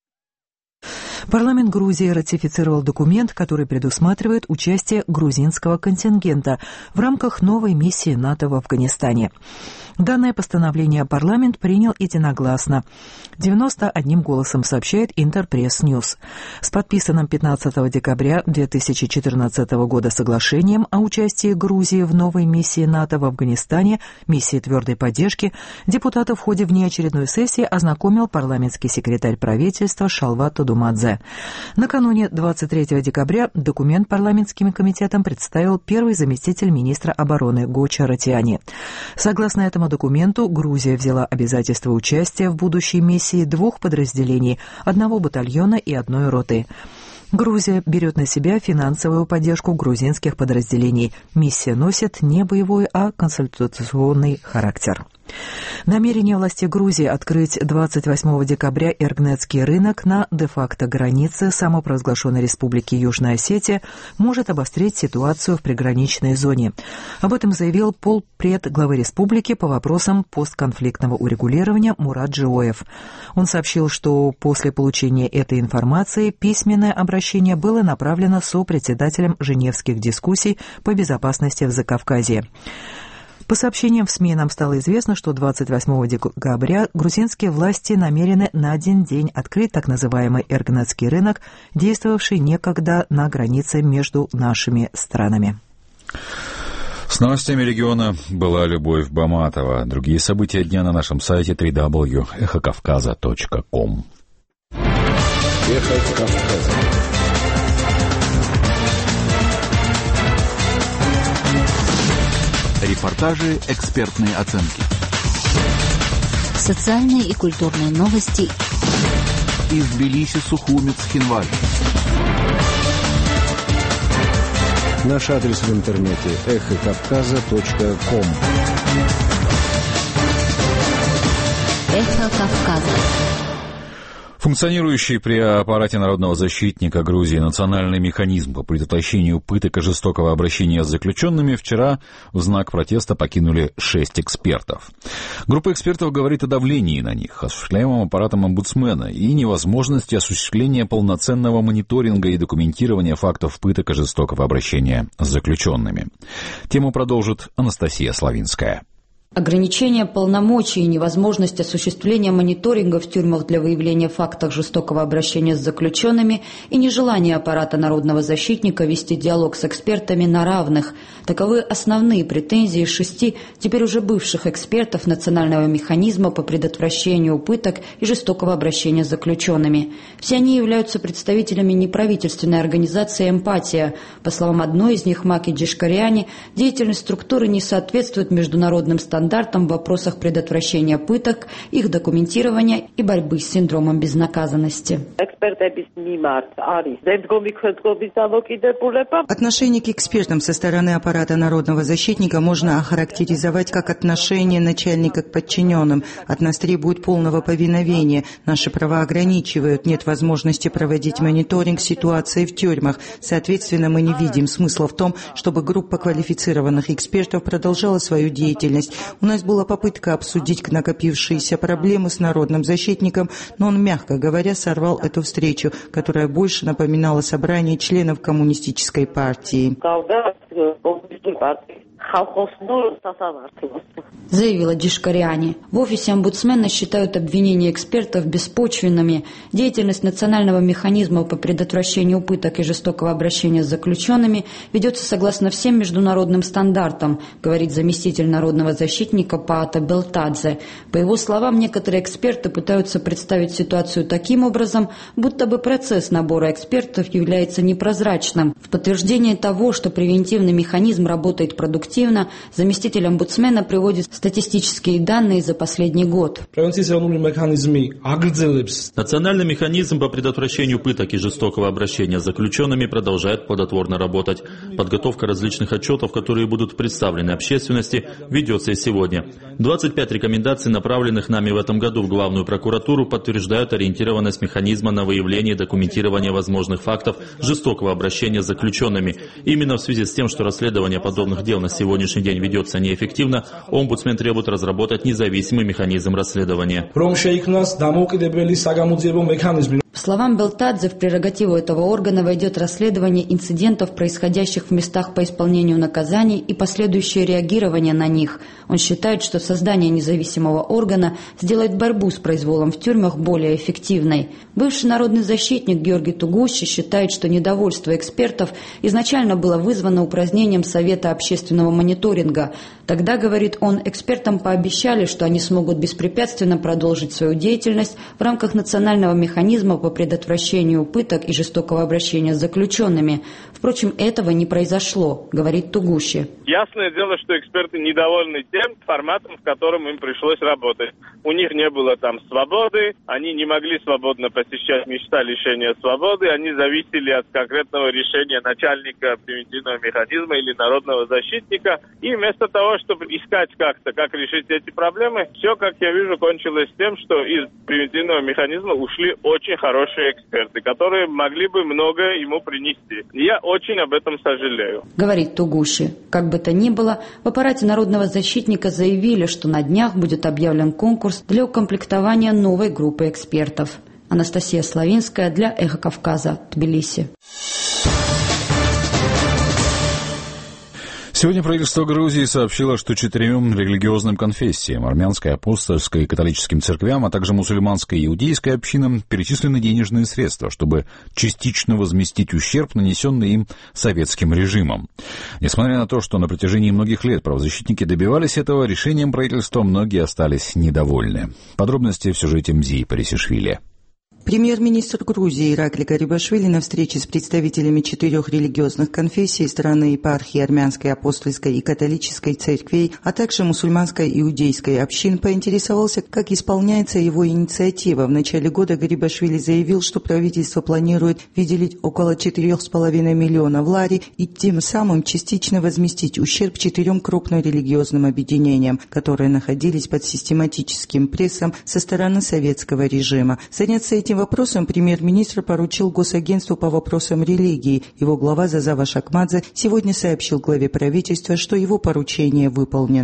Парламент Грузии ратифицировал документ, который предусматривает участие грузинского контингента в рамках новой миссии НАТО в Афганистане. Данное постановление парламент принял единогласно, 91 голосом, сообщает Интерпресс Ньюс. С подписанным 15 декабря 2014 года соглашением о участии Грузии в новой миссии НАТО в Афганистане, миссии твердой поддержки, депутатов в ходе внеочередной сессии ознакомил парламентский секретарь правительства Шалват Тудумадзе. Накануне 23 декабря документ парламентским комитетам представил первый заместитель министра обороны Гоча Ратиани. Согласно этому документу, Грузия взяла обязательство участия в будущей миссии 2 подразделений, 1 батальона и 1 роты. Грузия берет на себя финансовую поддержку грузинских подразделений. Миссия носит не боевой, а консультационный характер. Намерение власти Грузии открыть 28 декабря Эргнетский рынок на де-факто границе самопровозглашенной республики Южная Осетия может обострить ситуацию в приграничной зоне. Об этом заявил полпред главы республики по вопросам постконфликтного урегулирования Мурат Джиоев. Он сообщил, что после получения этой информации письменное обращение было направлено сопредседателем Женевских дискуссий по безопасности в Закавказье. По сообщениям в СМИ нам стало известно, что 28 декабря грузинские власти намерены на один день открыть так называемый Эргнетский рынок, действовавший некогда на границе между нашими странами. С новостями региона была Любовь Баматова. Другие события дня на нашем сайте www.эхокавказа.ком. Эхо Кавказа. Репортажи, экспертные оценки. Социальные и культурные новости. Из Тбилиси, Сухуми, Цхинваль. Наш адрес в интернете эхокавказа.ком. Эхо Кавказа. Функционирующий при аппарате народного защитника Грузии национальный механизм по предотвращению пыток и жестокого обращения с заключенными вчера в знак протеста покинули 6 экспертов. Группа экспертов говорит о давлении на них, осуществляемом аппаратом омбудсмена, и невозможности осуществления полноценного мониторинга и документирования фактов пыток и жестокого обращения с заключенными. Тему продолжит Анастасия Славинская. Ограничение полномочий и невозможность осуществления мониторинга в тюрьмах для выявления фактов жестокого обращения с заключенными и нежелание аппарата народного защитника вести диалог с экспертами на равных – таковы основные претензии 6 теперь уже бывших экспертов Национального механизма по предотвращению пыток и жестокого обращения с заключенными. Все они являются представителями неправительственной организации «Эмпатия». По словам одной из них, Маки Джишкариани, деятельность структуры не соответствует международным стандартам в вопросах предотвращения пыток, их документирования и борьбы с синдромом безнаказанности. Отношение к экспертам со стороны аппарата народного защитника можно охарактеризовать как отношение начальника к подчиненным. От нас требуют полного повиновения. Наши права ограничивают. Нет возможности проводить мониторинг ситуации в тюрьмах. Соответственно, мы не видим смысла в том, чтобы группа квалифицированных экспертов продолжала свою деятельность. У нас была попытка обсудить накопившиеся проблемы с народным защитником, но он, мягко говоря, сорвал эту встречу, которая больше напоминала собрание членов коммунистической партии. Заявила Джишкариани. В офисе омбудсмена считают обвинения экспертов беспочвенными. Деятельность Национального механизма по предотвращению пыток и жестокого обращения с заключенными ведется согласно всем международным стандартам, говорит заместитель народного защитника Паата Белтадзе. По его словам, некоторые эксперты пытаются представить ситуацию таким образом, будто бы процесс набора экспертов является непрозрачным. В подтверждение того, что превентивный механизм работает продуктивно, заместитель омбудсмена приводит статистические данные за последний год. Национальный механизм по предотвращению пыток и жестокого обращения с заключенными продолжает плодотворно работать. Подготовка различных отчетов, которые будут представлены общественности, ведется и сегодня. 25 рекомендаций, направленных нами в этом году в Главную прокуратуру, подтверждают ориентированность механизма на выявление и документирование возможных фактов жестокого обращения с заключенными. Именно в связи с тем, что расследование подобных дел на сегодняшний день ведется неэффективно, омбудсмен требует разработать независимый механизм расследования. По словам Белтадзе, в прерогативу этого органа войдет расследование инцидентов, происходящих в местах по исполнению наказаний и последующее реагирование на них. Он считает, что создание независимого органа сделает борьбу с произволом в тюрьмах более эффективной. Бывший народный защитник Георгий Тугущи считает, что недовольство экспертов изначально было вызвано упразднением Совета общественного мониторинга. Тогда, говорит он, экспертам пообещали, что они смогут беспрепятственно продолжить свою деятельность в рамках национального механизма по предотвращению пыток и жестокого обращения с заключенными. Впрочем, этого не произошло, говорит Тугущи. Ясное дело, что эксперты недовольны тем форматом, в котором им пришлось работать. У них не было там свободы, они не могли свободно посещать места лишения свободы, они зависели от конкретного решения начальника превентивного механизма или народного защитника. И вместо того, чтобы искать как-то, как решить эти проблемы, все, как я вижу, кончилось тем, что из превентивного механизма ушли очень хорошие эксперты, которые могли бы многое ему принести. Я очень об этом сожалею. Говорит Тугущи. Как бы то ни было, в аппарате народного защитника заявили, что на днях будет объявлен конкурс для укомплектования новой группы экспертов. Анастасия Славинская для «Эхо Кавказа», Тбилиси. Сегодня правительство Грузии сообщило, что 4 религиозным конфессиям – армянской, апостольской и католическим церквям, а также мусульманской и иудейской общинам – перечислены денежные средства, чтобы частично возместить ущерб, нанесенный им советским режимом. Несмотря на то, что на протяжении многих лет правозащитники добивались этого, решением правительства многие остались недовольны. Подробности в сюжете Мзии Парисишвили. Премьер-министр Грузии Иракли Гарибашвили на встрече с представителями 4 религиозных конфессий страны епархии армянской, апостольской и католической церквей, а также мусульманской и иудейской общин поинтересовался, как исполняется его инициатива. В начале года Гарибашвили заявил, что правительство планирует выделить около 4,5 миллионов лари и тем самым частично возместить ущерб 4 крупным религиозным объединениям, которые находились под систематическим прессом со стороны советского режима. Заняться этим вопросом премьер-министр поручил Госагентству по вопросам религии. Его глава Зазава Шакмадзе сегодня сообщил главе правительства, что его поручение выполнено.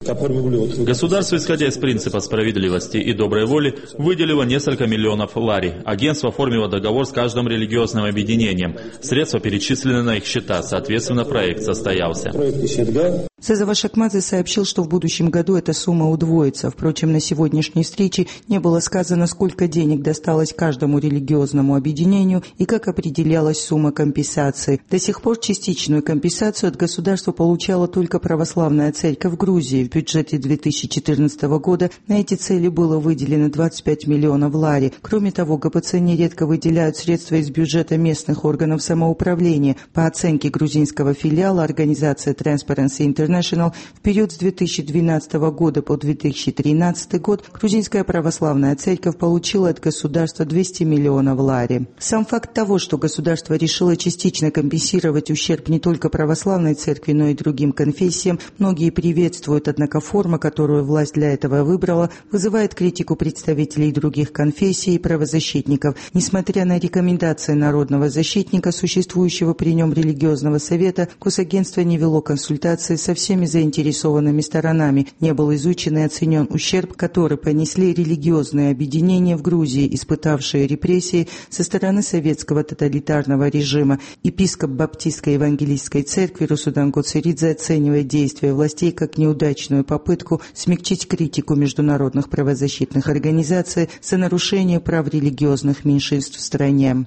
Государство, исходя из принципа справедливости и доброй воли, выделило несколько миллионов лари. Агентство оформило договор с каждым религиозным объединением. Средства перечислены на их счета, соответственно, проект состоялся. Сезава Шакмадзе сообщил, что в будущем году эта сумма удвоится. Впрочем, на сегодняшней встрече не было сказано, сколько денег досталось каждому религиозному объединению и как определялась сумма компенсации. До сих пор частичную компенсацию от государства получала только православная церковь Грузии. В бюджете 2014 года на эти цели было выделено 25 миллионов лари. Кроме того, ГПЦ нередко выделяют средства из бюджета местных органов самоуправления. По оценке грузинского филиала организации Transparency International, в период с 2012 года по 2013 год Грузинская православная церковь получила от государства 200 миллионов лари. Сам факт того, что государство решило частично компенсировать ущерб не только православной церкви, но и другим конфессиям, многие приветствуют, однако форма, которую власть для этого выбрала, вызывает критику представителей других конфессий и правозащитников. Несмотря на рекомендации народного защитника, существующего при нем религиозного совета, госагентство не вело консультации со всеми заинтересованными сторонами. Не был изучен и оценен ущерб, который понесли религиозные объединения в Грузии, испытавшие репрессии со стороны советского тоталитарного режима. Епископ Баптистской евангелистской церкви Русудан Гоцеридзе оценивает действия властей как неудачную попытку смягчить критику международных правозащитных организаций за нарушение прав религиозных меньшинств в стране.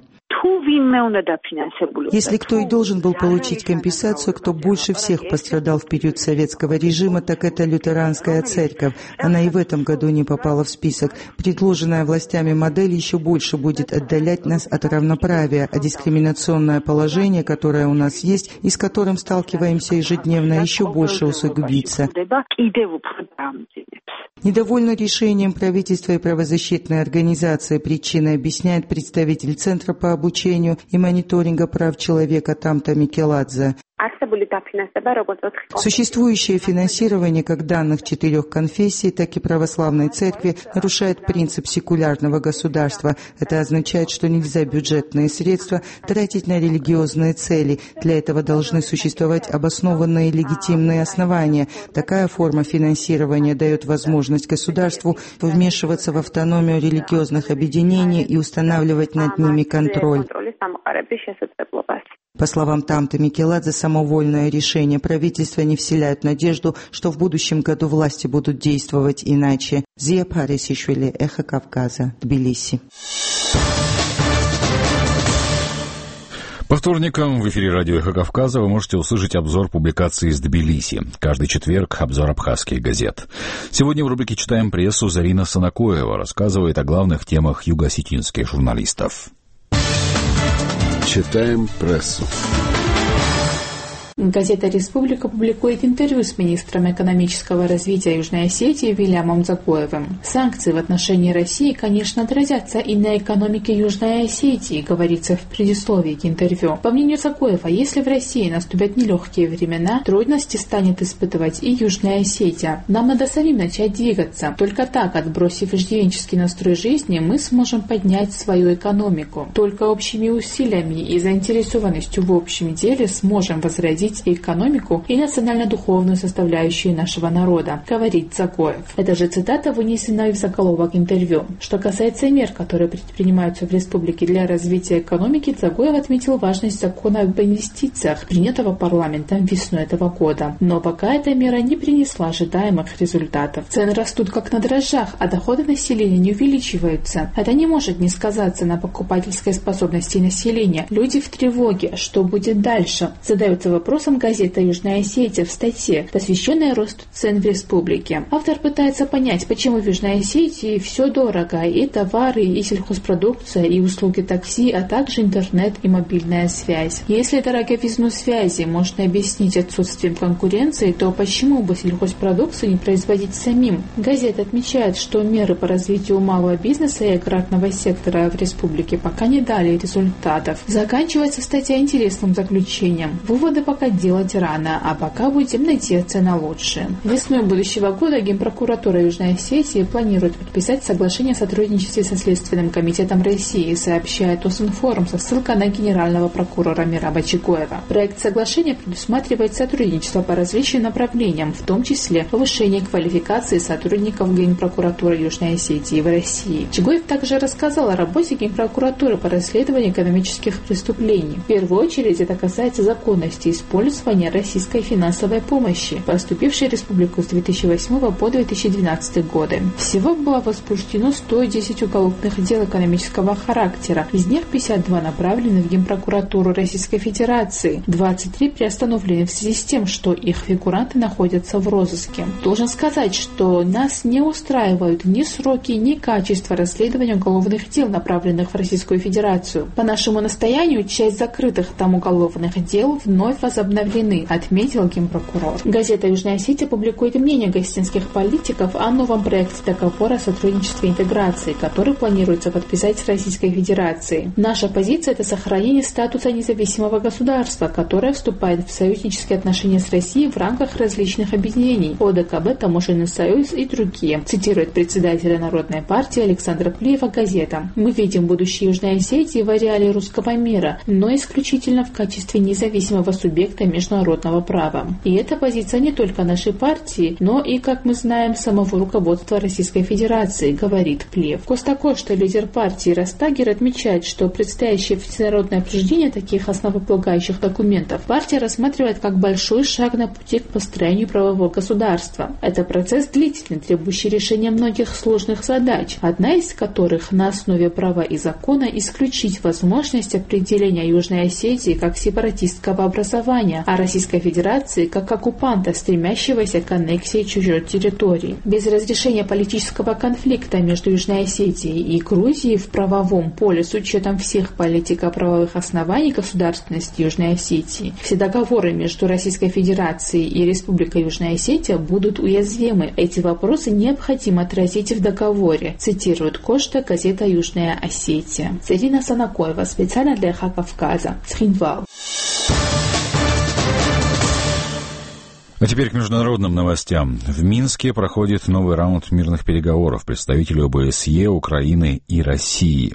Если кто и должен был получить компенсацию, кто больше всех пострадал в период советского режима, так это лютеранская церковь. Она и в этом году не попала в список. Предложенная властями модель еще больше будет отдалять нас от равноправия, а дискриминационное положение, которое у нас есть и с которым сталкиваемся ежедневно, еще больше усугубится. Недовольно решением правительства и правозащитной организации причиной объясняет представитель Центра по обучению и мониторинга прав человека Тамта Микеладзе. Существующее финансирование как данных 4 конфессий, так и православной церкви нарушает принцип секулярного государства. Это означает, что нельзя бюджетные средства тратить на религиозные цели. Для этого должны существовать обоснованные легитимные основания. Такая форма финансирования дает возможность государству вмешиваться в автономию религиозных объединений и устанавливать над ними контроль. По словам Тамта Микеладзе, самовольное решение правительства не вселяет надежду, что в будущем году власти будут действовать иначе. Зия Парисишвили, Эхо Кавказа, Тбилиси. По вторникам в эфире радио «Эхо Кавказа» вы можете услышать обзор публикаций из Тбилиси. Каждый четверг обзор абхазских газет. Сегодня в рубрике «Читаем прессу» Зарина Санакоева рассказывает о главных темах юго-осетинских журналистов. Читаем прессу. Газета «Республика» публикует интервью с министром экономического развития Южной Осетии Вильямом Закоевым. Санкции в отношении России, конечно, отразятся и на экономике Южной Осетии, говорится в предисловии к интервью. По мнению Закоева, если в России наступят нелегкие времена, трудности станет испытывать и Южная Осетия. Нам надо самим начать двигаться. Только так, отбросив иждивенческий настрой жизни, мы сможем поднять свою экономику. Только общими усилиями и заинтересованностью в общем деле сможем возродить и экономику, и национально-духовную составляющую нашего народа, говорит Закоев. Это же цитата, вынесенная в заголовок интервью. Что касается мер, которые предпринимаются в республике для развития экономики, Закоев отметил важность закона об инвестициях, принятого парламентом весной этого года. Но пока эта мера не принесла ожидаемых результатов. Цены растут как на дрожжах, а доходы населения не увеличиваются. Это не может не сказаться на покупательской способности населения. Люди в тревоге. Что будет дальше? Задается вопросом газета «Южная Осетия» в статье, посвященной росту цен в республике. Автор пытается понять, почему в Южной Осетии все дорого, и товары, и сельхозпродукция, и услуги такси, а также интернет и мобильная связь. Если дороговизну связи можно объяснить отсутствием конкуренции, то почему бы сельхозпродукцию не производить самим? Газета отмечает, что меры по развитию малого бизнеса и аграрного сектора в республике пока не дали результатов. Заканчивается статья интересным заключением. Выводы показывают, пока делать рано, а пока будем надеяться на лучшее. Весной будущего года Генпрокуратура Южной Осетии планирует подписать соглашение о сотрудничестве со Следственным комитетом России, сообщает Осинформ со ссылкой на генерального прокурора Мираба Чигоева. Проект соглашения предусматривает сотрудничество по различным направлениям, в том числе повышение квалификации сотрудников Генпрокуратуры Южной Осетии в России. Чигоев также рассказал о работе Генпрокуратуры по расследованию экономических преступлений. В первую очередь это касается законности использования российской финансовой помощи, поступившей в республику с 2008 по 2012 годы. Всего было возбуждено 110 уголовных дел экономического характера, из них 52 направлены в Генпрокуратуру Российской Федерации, 23 приостановлены в связи с тем, что их фигуранты находятся в розыске. Должен сказать, что нас не устраивают ни сроки, ни качество расследования уголовных дел, направленных в Российскую Федерацию. По нашему настоянию, часть закрытых там уголовных дел вновь возобновлены, отметил генпрокурор. Газета «Южная Осетия» публикует мнение гостинских политиков о новом проекте договора о сотрудничестве и интеграции, который планируется подписать с Российской Федерацией. Наша позиция – это сохранение статуса независимого государства, которое вступает в союзнические отношения с Россией в рамках различных объединений – ОДКБ, Таможенный союз и другие, цитирует председателя Народной партии Александра Плиева газета. Мы видим будущее Южной Осетии в ареале русского мира, но исключительно в качестве независимого субъекта международного права. И эта позиция не только нашей партии, но и, как мы знаем, самого руководства Российской Федерации, говорит Плиев. Коста Кошта, лидер партии Ростагер, отмечает, что предстоящее всенародное обсуждение таких основополагающих документов партия рассматривает как большой шаг на пути к построению правового государства. Это процесс длительный, требующий решения многих сложных задач, одна из которых на основе права и закона исключить возможность определения Южной Осетии как сепаратистского образования, а Российской Федерации как оккупанта, стремящегося к аннексии чужой территории. Без разрешения политического конфликта между Южной Осетией и Грузией в правовом поле с учетом всех политико-правовых оснований государственности Южной Осетии, все договоры между Российской Федерацией и Республикой Южная Осетия будут уязвимы. Эти вопросы необходимо отразить в договоре, цитирует Кошта, газета «Южная Осетия». Ирина Санакоева, специально для Эхо Кавказа. Цхинвал. А теперь к международным новостям. В Минске проходит новый раунд мирных переговоров представителей ОБСЕ, Украины и России.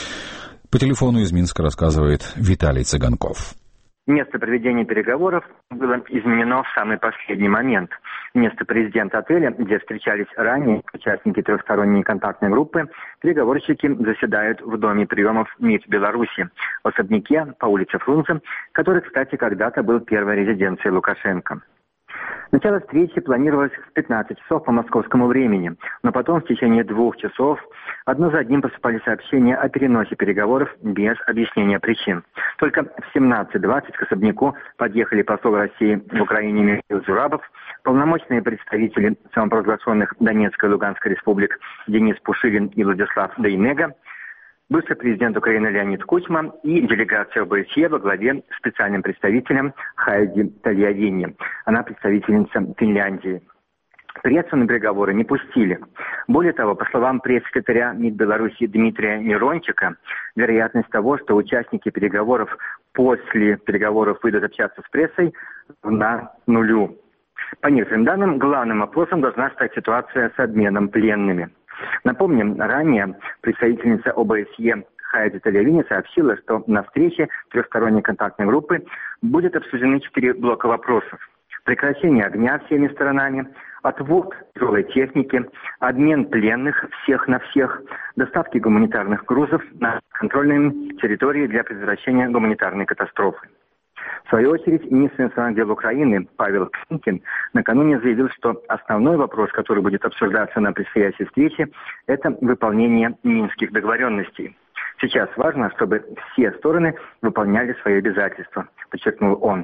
По телефону из Минска рассказывает Виталий Цыганков. Место проведения переговоров было изменено в самый последний момент. Вместо президента отеля, где встречались ранее участники трехсторонней контактной группы, переговорщики заседают в доме приемов МИД Беларуси, в особняке по улице Фрунзе, который, кстати, когда-то был первой резиденцией Лукашенко. Начало встречи планировалось в 15 часов по московскому времени, но потом в течение 2 часов одно за одним поступали сообщения о переносе переговоров без объяснения причин. Только в 17:20 к особняку подъехали посол России в Украине Михаил Зурабов, полномочные представители самопровозглашенных Донецкой и Луганской республик Денис Пушилин и Владислав Дейнега, бывший президент Украины Леонид Кучма и делегация ОБСЕ во главе с специальным представителем Хайди Тальявини. Она представительница Финляндии. Прессу на переговоры не пустили. Более того, по словам пресс-секретаря МИД Беларуси Дмитрия Мирончика, вероятность того, что участники переговоров после переговоров выйдут общаться с прессой, на нулю. По некоторым данным, главным вопросом должна стать ситуация с обменом пленными. Напомним, ранее представительница ОБСЕ Хайди Тальявини сообщила, что на встрече трехсторонней контактной группы будет обсуждены 4 блока вопросов. Прекращение огня всеми сторонами, отвод тяжелой техники, обмен пленных всех на всех, доставки гуманитарных грузов на контрольные территории для предотвращения гуманитарной катастрофы. В свою очередь, министр иностранных дел Украины Павел Климкин накануне заявил, что основной вопрос, который будет обсуждаться на предстоящей встрече, это выполнение минских договоренностей. Сейчас важно, чтобы все стороны выполняли свои обязательства, подчеркнул он.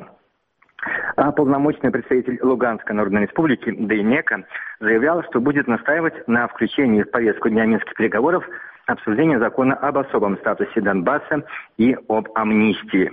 А полномочный представитель Луганской Народной Республики Дейнека заявлял, что будет настаивать на включении в повестку дня минских переговоров обсуждения закона об особом статусе Донбасса и об амнистии.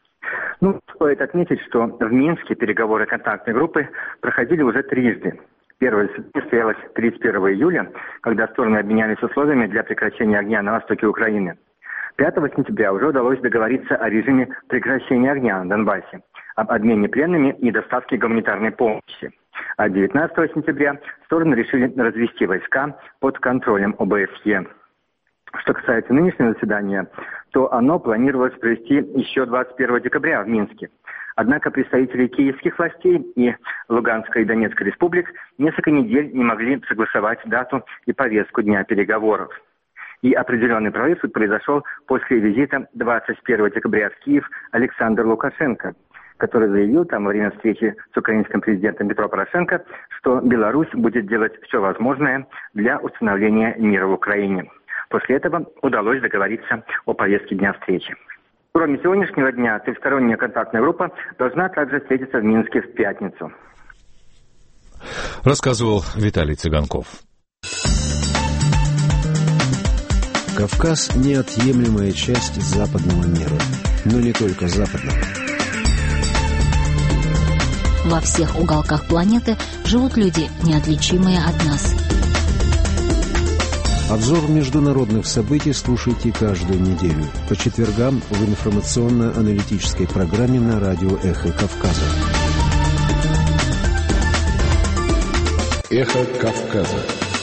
Стоит отметить, что в Минске переговоры контактной группы проходили уже трижды. Первое состоялось 31 июля, когда стороны обменялись условиями для прекращения огня на востоке Украины. 5 сентября уже удалось договориться о режиме прекращения огня на Донбассе. об обмене пленными и доставке гуманитарной помощи. А 19 сентября стороны решили развести войска под контролем ОБСЕ. Что касается нынешнего заседания, то оно планировалось провести еще 21 декабря в Минске. Однако представители киевских властей и Луганской и Донецкой республик несколько недель не могли согласовать дату и повестку дня переговоров. И определенный прорыв произошел после визита 21 декабря в Киев Александра Лукашенко, который заявил там во время встречи с украинским президентом Петро Порошенко, что Беларусь будет делать все возможное для установления мира в Украине. После этого удалось договориться о повестке дня встречи. Кроме сегодняшнего дня, трехсторонняя контактная группа должна также встретиться в Минске в пятницу. Рассказывал Виталий Цыганков. Кавказ – неотъемлемая часть западного мира, но не только западного. Во всех уголках планеты живут люди, неотличимые от нас. Обзор международных событий слушайте каждую неделю по четвергам в информационно-аналитической программе на радио «Эхо Кавказа». «Эхо Кавказа».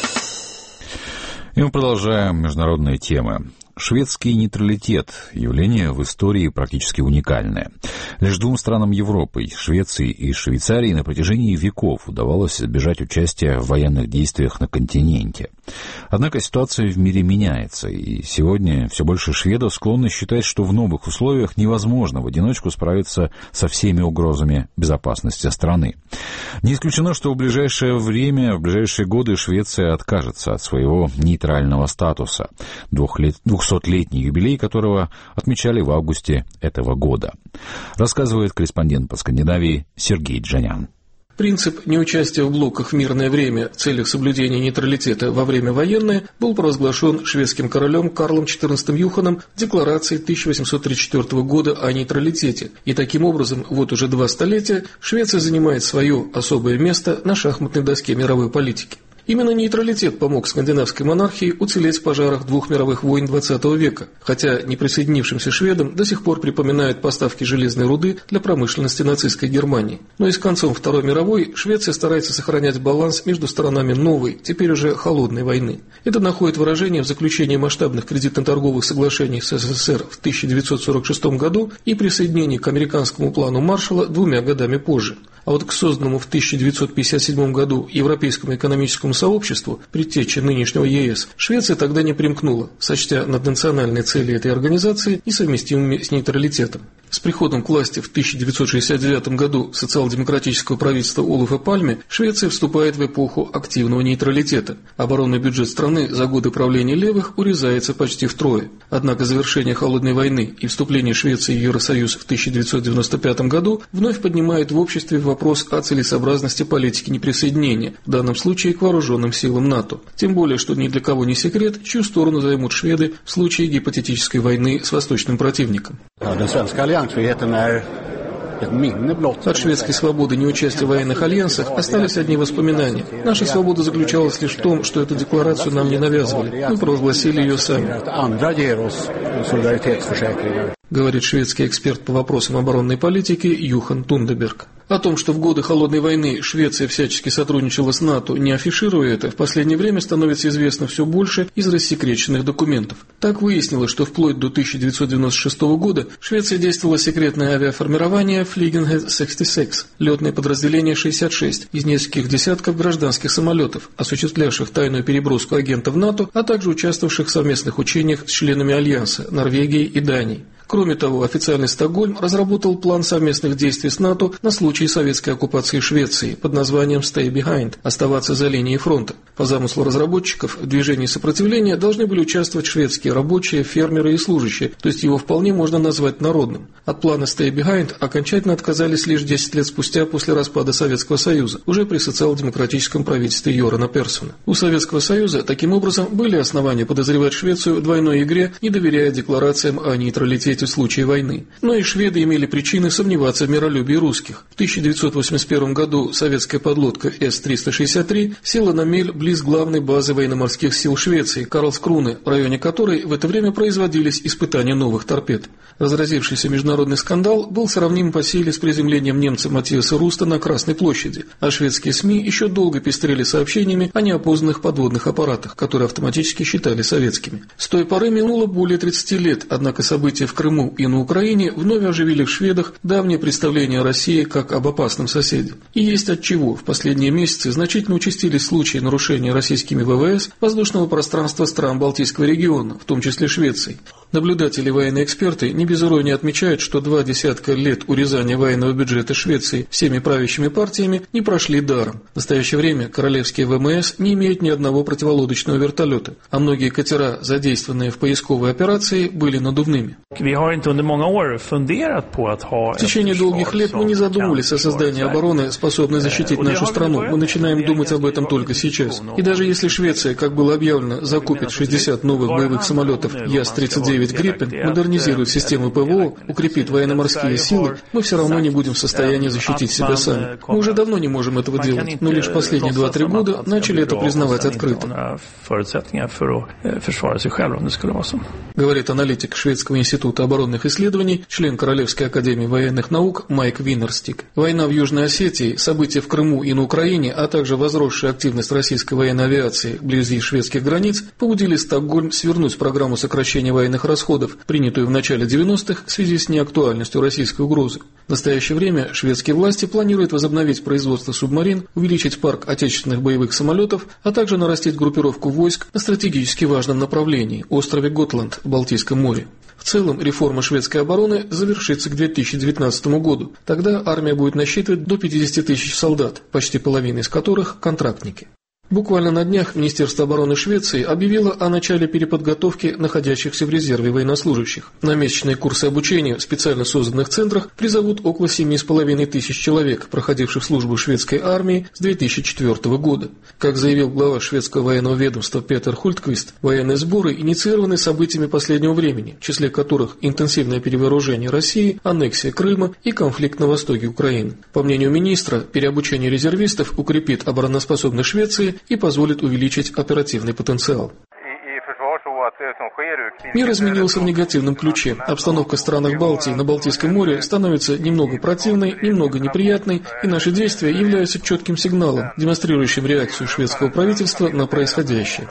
И мы продолжаем международные темы. Шведский нейтралитет – явление в истории практически уникальное. Лишь двум странам Европы, Швеции и Швейцарии, на протяжении веков удавалось избежать участия в военных действиях на континенте. Однако ситуация в мире меняется, и сегодня все больше шведов склонны считать, что в новых условиях невозможно в одиночку справиться со всеми угрозами безопасности страны. Не исключено, что в ближайшее время, в ближайшие годы Швеция откажется от своего нейтрального статуса, 200-летний юбилей которого отмечали в августе этого года. Рассказывает корреспондент по Скандинавии Сергей Джанян. Принцип неучастия в блоках в мирное время в целях соблюдения нейтралитета во время военное был провозглашен шведским королем Карлом XIV Юханом в декларации 1834 года о нейтралитете. И таким образом, вот уже 2 столетия, Швеция занимает свое особое место на шахматной доске мировой политики. Именно нейтралитет помог скандинавской монархии уцелеть в пожарах 2 мировых войн XX века, хотя неприсоединившимся шведам до сих пор припоминают поставки железной руды для промышленности нацистской Германии. Но и с концом Второй мировой Швеция старается сохранять баланс между сторонами новой, теперь уже холодной войны. Это находит выражение в заключении масштабных кредитно-торговых соглашений с СССР в 1946 году и присоединении к американскому плану Маршалла 2 годами позже. А вот к созданному в 1957 году Европейскому экономическому сообществу, предтече нынешнего ЕС, Швеция тогда не примкнула, сочтя наднациональные цели этой организации несовместимыми с нейтралитетом. С приходом к власти в 1969 году социал-демократического правительства Олафа Пальме Швеция вступает в эпоху активного нейтралитета. Оборонный бюджет страны за годы правления левых урезается почти втрое. Однако завершение холодной войны и вступление Швеции в Евросоюз в 1995 году вновь поднимает в обществе вопрос о целесообразности политики неприсоединения, в данном случае к вооруженным силам НАТО. Тем более, что ни для кого не секрет, чью сторону займут шведы в случае гипотетической войны с восточным противником. От шведской свободы неучастия в военных альянсах остались одни воспоминания. Наша свобода заключалась лишь в том, что эту декларацию нам не навязывали. Мы провозгласили ее сами. Говорит шведский эксперт по вопросам оборонной политики Юхан Тундеберг. О том, что в годы Холодной войны Швеция всячески сотрудничала с НАТО, не афишируя это, в последнее время становится известно все больше из рассекреченных документов. Так выяснилось, что вплоть до 1996 года в Швеции действовало секретное авиаформирование Flygenhed 66, летное подразделение 66, из нескольких десятков гражданских самолетов, осуществлявших тайную переброску агентов НАТО, а также участвовавших в совместных учениях с членами Альянса, Норвегией и Данией. Кроме того, официальный Стокгольм разработал план совместных действий с НАТО на случай советской оккупации Швеции под названием «Stay Behind» – «Оставаться за линией фронта». По замыслу разработчиков, в движении сопротивления должны были участвовать шведские рабочие, фермеры и служащие, то есть его вполне можно назвать народным. От плана «Stay Behind» окончательно отказались лишь 10 лет спустя после распада Советского Союза, уже при социал-демократическом правительстве Йорана Перссона. У Советского Союза, таким образом, были основания подозревать Швецию в двойной игре, не доверяя декларациям о нейтралитете действовать в случае войны. Но и шведы имели причины сомневаться в миролюбии русских. В 1981 году советская подлодка С-363 села на мель близ главной базы военно-морских сил Швеции, Карлскруне, в районе которой в это время производились испытания новых торпед. Разразившийся международный скандал был сравним по силе с приземлением немца Матиаса Руста на Красной площади, а шведские СМИ еще долго пестрели сообщениями о неопознанных подводных аппаратах, которые автоматически считали советскими. С той поры минуло более 30 лет, однако события в Крыму и на Украине вновь оживили в шведах давнее представление о России как об опасном соседе. И есть отчего. В последние месяцы значительно участились случаи нарушения российскими ВВС воздушного пространства стран Балтийского региона, в том числе Швеции. Наблюдатели и военные эксперты не без иронии отмечают, что 20 лет урезания военного бюджета Швеции всеми правящими партиями не прошли даром. В настоящее время королевские ВМС не имеют ни одного противолодочного вертолета, а многие катера, задействованные в поисковой операции, были надувными. В течение долгих лет мы не задумывались о создании обороны, способной защитить нашу страну. Мы начинаем думать об этом только сейчас. И даже если Швеция, как было объявлено, закупит 60 новых боевых самолетов ЯС-39 Гриппен, модернизирует систему ПВО, укрепит военно-морские силы, мы все равно не будем в состоянии защитить себя сами. Мы уже давно не можем этого делать, но лишь последние 2-3 года начали это признавать открыто. Говорит аналитик Шведского института оборонных исследований, член Королевской академии военных наук Майк Виннерстик. Война в Южной Осетии, события в Крыму и на Украине, а также возросшая активность российской военной авиации вблизи шведских границ побудили Стокгольм свернуть программу сокращения военных расходов, принятую в начале 90-х в связи с неактуальностью российской угрозы. В настоящее время шведские власти планируют возобновить производство субмарин, увеличить парк отечественных боевых самолетов, а также нарастить группировку войск на стратегически важном направлении – острове Готланд в Балтийском море. В целом, реформа шведской обороны завершится к 2019 году. Тогда армия будет насчитывать до 50 тысяч солдат, почти половина из которых – контрактники. Буквально на днях Министерство обороны Швеции объявило о начале переподготовки находящихся в резерве военнослужащих. На месячные курсы обучения в специально созданных центрах призовут около 7,5 тысяч человек, проходивших службу в шведской армии с 2004 года. Как заявил глава шведского военного ведомства Петер Хультквист, военные сборы инициированы событиями последнего времени, в числе которых интенсивное перевооружение России, аннексия Крыма и конфликт на востоке Украины. По мнению министра, переобучение резервистов укрепит обороноспособность Швеции и позволит увеличить оперативный потенциал. Мир изменился в негативном ключе. Обстановка в странах Балтии на Балтийском море становится немного противной, немного неприятной, и наши действия являются четким сигналом, демонстрирующим реакцию шведского правительства на происходящее,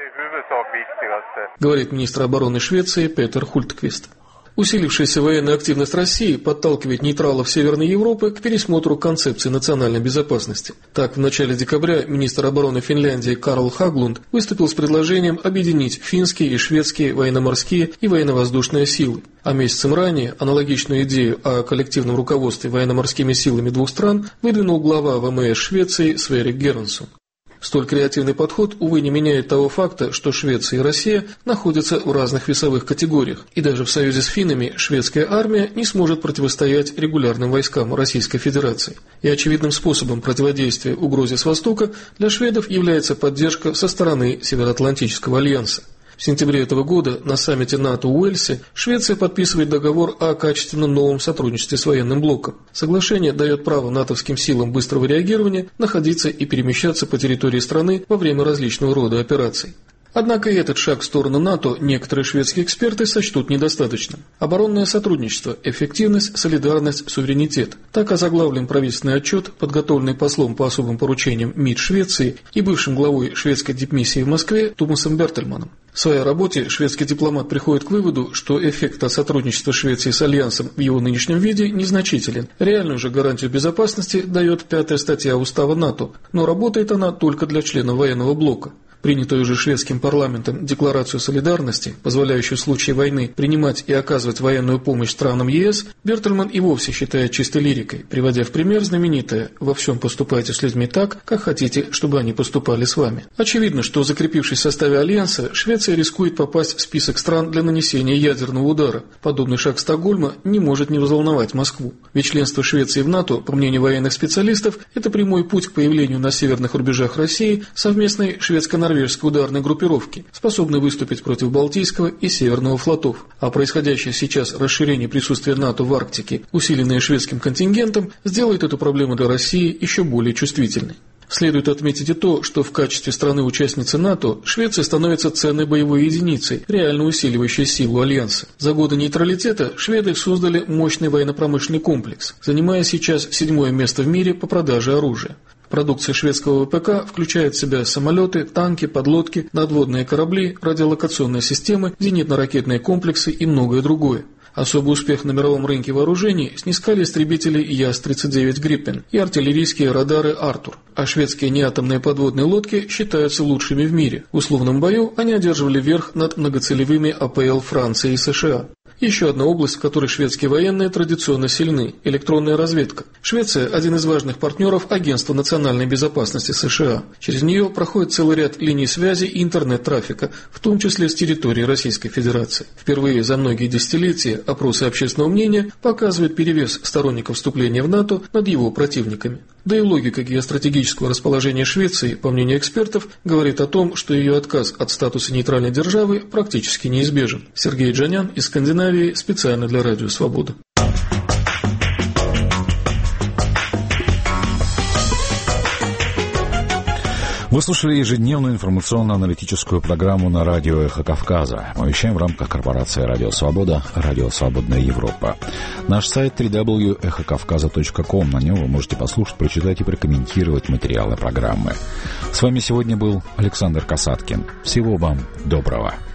говорит министр обороны Швеции Петер Хультквист. Усилившаяся военная активность России подталкивает нейтралов Северной Европы к пересмотру концепции национальной безопасности. Так, в начале декабря министр обороны Финляндии Карл Хаглунд выступил с предложением объединить финские и шведские военно-морские и военно-воздушные силы. А месяцем ранее аналогичную идею о коллективном руководстве военно-морскими силами двух стран выдвинул глава ВМС Швеции Сверрик Геренсон. Столь креативный подход, увы, не меняет того факта, что Швеция и Россия находятся в разных весовых категориях, и даже в союзе с финнами шведская армия не сможет противостоять регулярным войскам Российской Федерации. И очевидным способом противодействия угрозе с востока для шведов является поддержка со стороны Североатлантического альянса. В сентябре этого года на саммите НАТО в Уэльсе Швеция подписывает договор о качественно новом сотрудничестве с военным блоком. Соглашение дает право натовским силам быстрого реагирования находиться и перемещаться по территории страны во время различного рода операций. Однако и этот шаг в сторону НАТО некоторые шведские эксперты сочтут недостаточным. Оборонное сотрудничество, эффективность, солидарность, суверенитет. Так озаглавлен правительственный отчет, подготовленный послом по особым поручениям МИД Швеции и бывшим главой шведской дипмиссии в Москве Томасом Бертельманом. В своей работе шведский дипломат приходит к выводу, что эффект от сотрудничества Швеции с Альянсом в его нынешнем виде незначителен. Реальную же гарантию безопасности дает 5-я статья Устава НАТО, но работает она только для членов военного блока. Принятую же шведским парламентом Декларацию солидарности, позволяющую в случае войны принимать и оказывать военную помощь странам ЕС, Бертельман и вовсе считает чистой лирикой, приводя в пример знаменитое «Во всем поступайте с людьми так, как хотите, чтобы они поступали с вами». Очевидно, что закрепившись в составе Альянса, Швеция Швеция рискует попасть в список стран для нанесения ядерного удара. Подобный шаг Стокгольма не может не взволновать Москву. Ведь членство Швеции в НАТО, по мнению военных специалистов, это прямой путь к появлению на северных рубежах России совместной шведско-норвежской ударной группировки, способной выступить против Балтийского и Северного флотов. А происходящее сейчас расширение присутствия НАТО в Арктике, усиленное шведским контингентом, сделает эту проблему для России еще более чувствительной. Следует отметить и то, что в качестве страны-участницы НАТО Швеция становится ценной боевой единицей, реально усиливающей силу Альянса. За годы нейтралитета шведы создали мощный военно-промышленный комплекс, занимая сейчас 7-е место в мире по продаже оружия. Продукция шведского ВПК включает в себя самолеты, танки, подлодки, надводные корабли, радиолокационные системы, зенитно-ракетные комплексы и многое другое. Особый успех на мировом рынке вооружений снискали истребители Яс-39 Гриппен и артиллерийские радары Артур, а шведские неатомные подводные лодки считаются лучшими в мире. В условном бою они одерживали верх над многоцелевыми АПЛ Франции и США. Еще одна область, в которой шведские военные традиционно сильны – электронная разведка. Швеция – один из важных партнеров Агентства национальной безопасности США. Через нее проходит целый ряд линий связи и интернет-трафика, в том числе с территории Российской Федерации. Впервые за многие десятилетия опросы общественного мнения показывают перевес сторонников вступления в НАТО над его противниками. Да и логика геостратегического расположения Швеции, по мнению экспертов, говорит о том, что ее отказ от статуса нейтральной державы практически неизбежен. Сергей Джанян из Скандинавии специально для Радио Свобода. Вы слушали ежедневную информационно-аналитическую программу на радио «Эхо Кавказа». Мы вещаем в рамках корпорации «Радио Свобода», «Радио Свободная Европа». Наш сайт www.echokavkaza.com. На нем вы можете послушать, прочитать и прокомментировать материалы программы. С вами сегодня был Александр Касаткин. Всего вам доброго.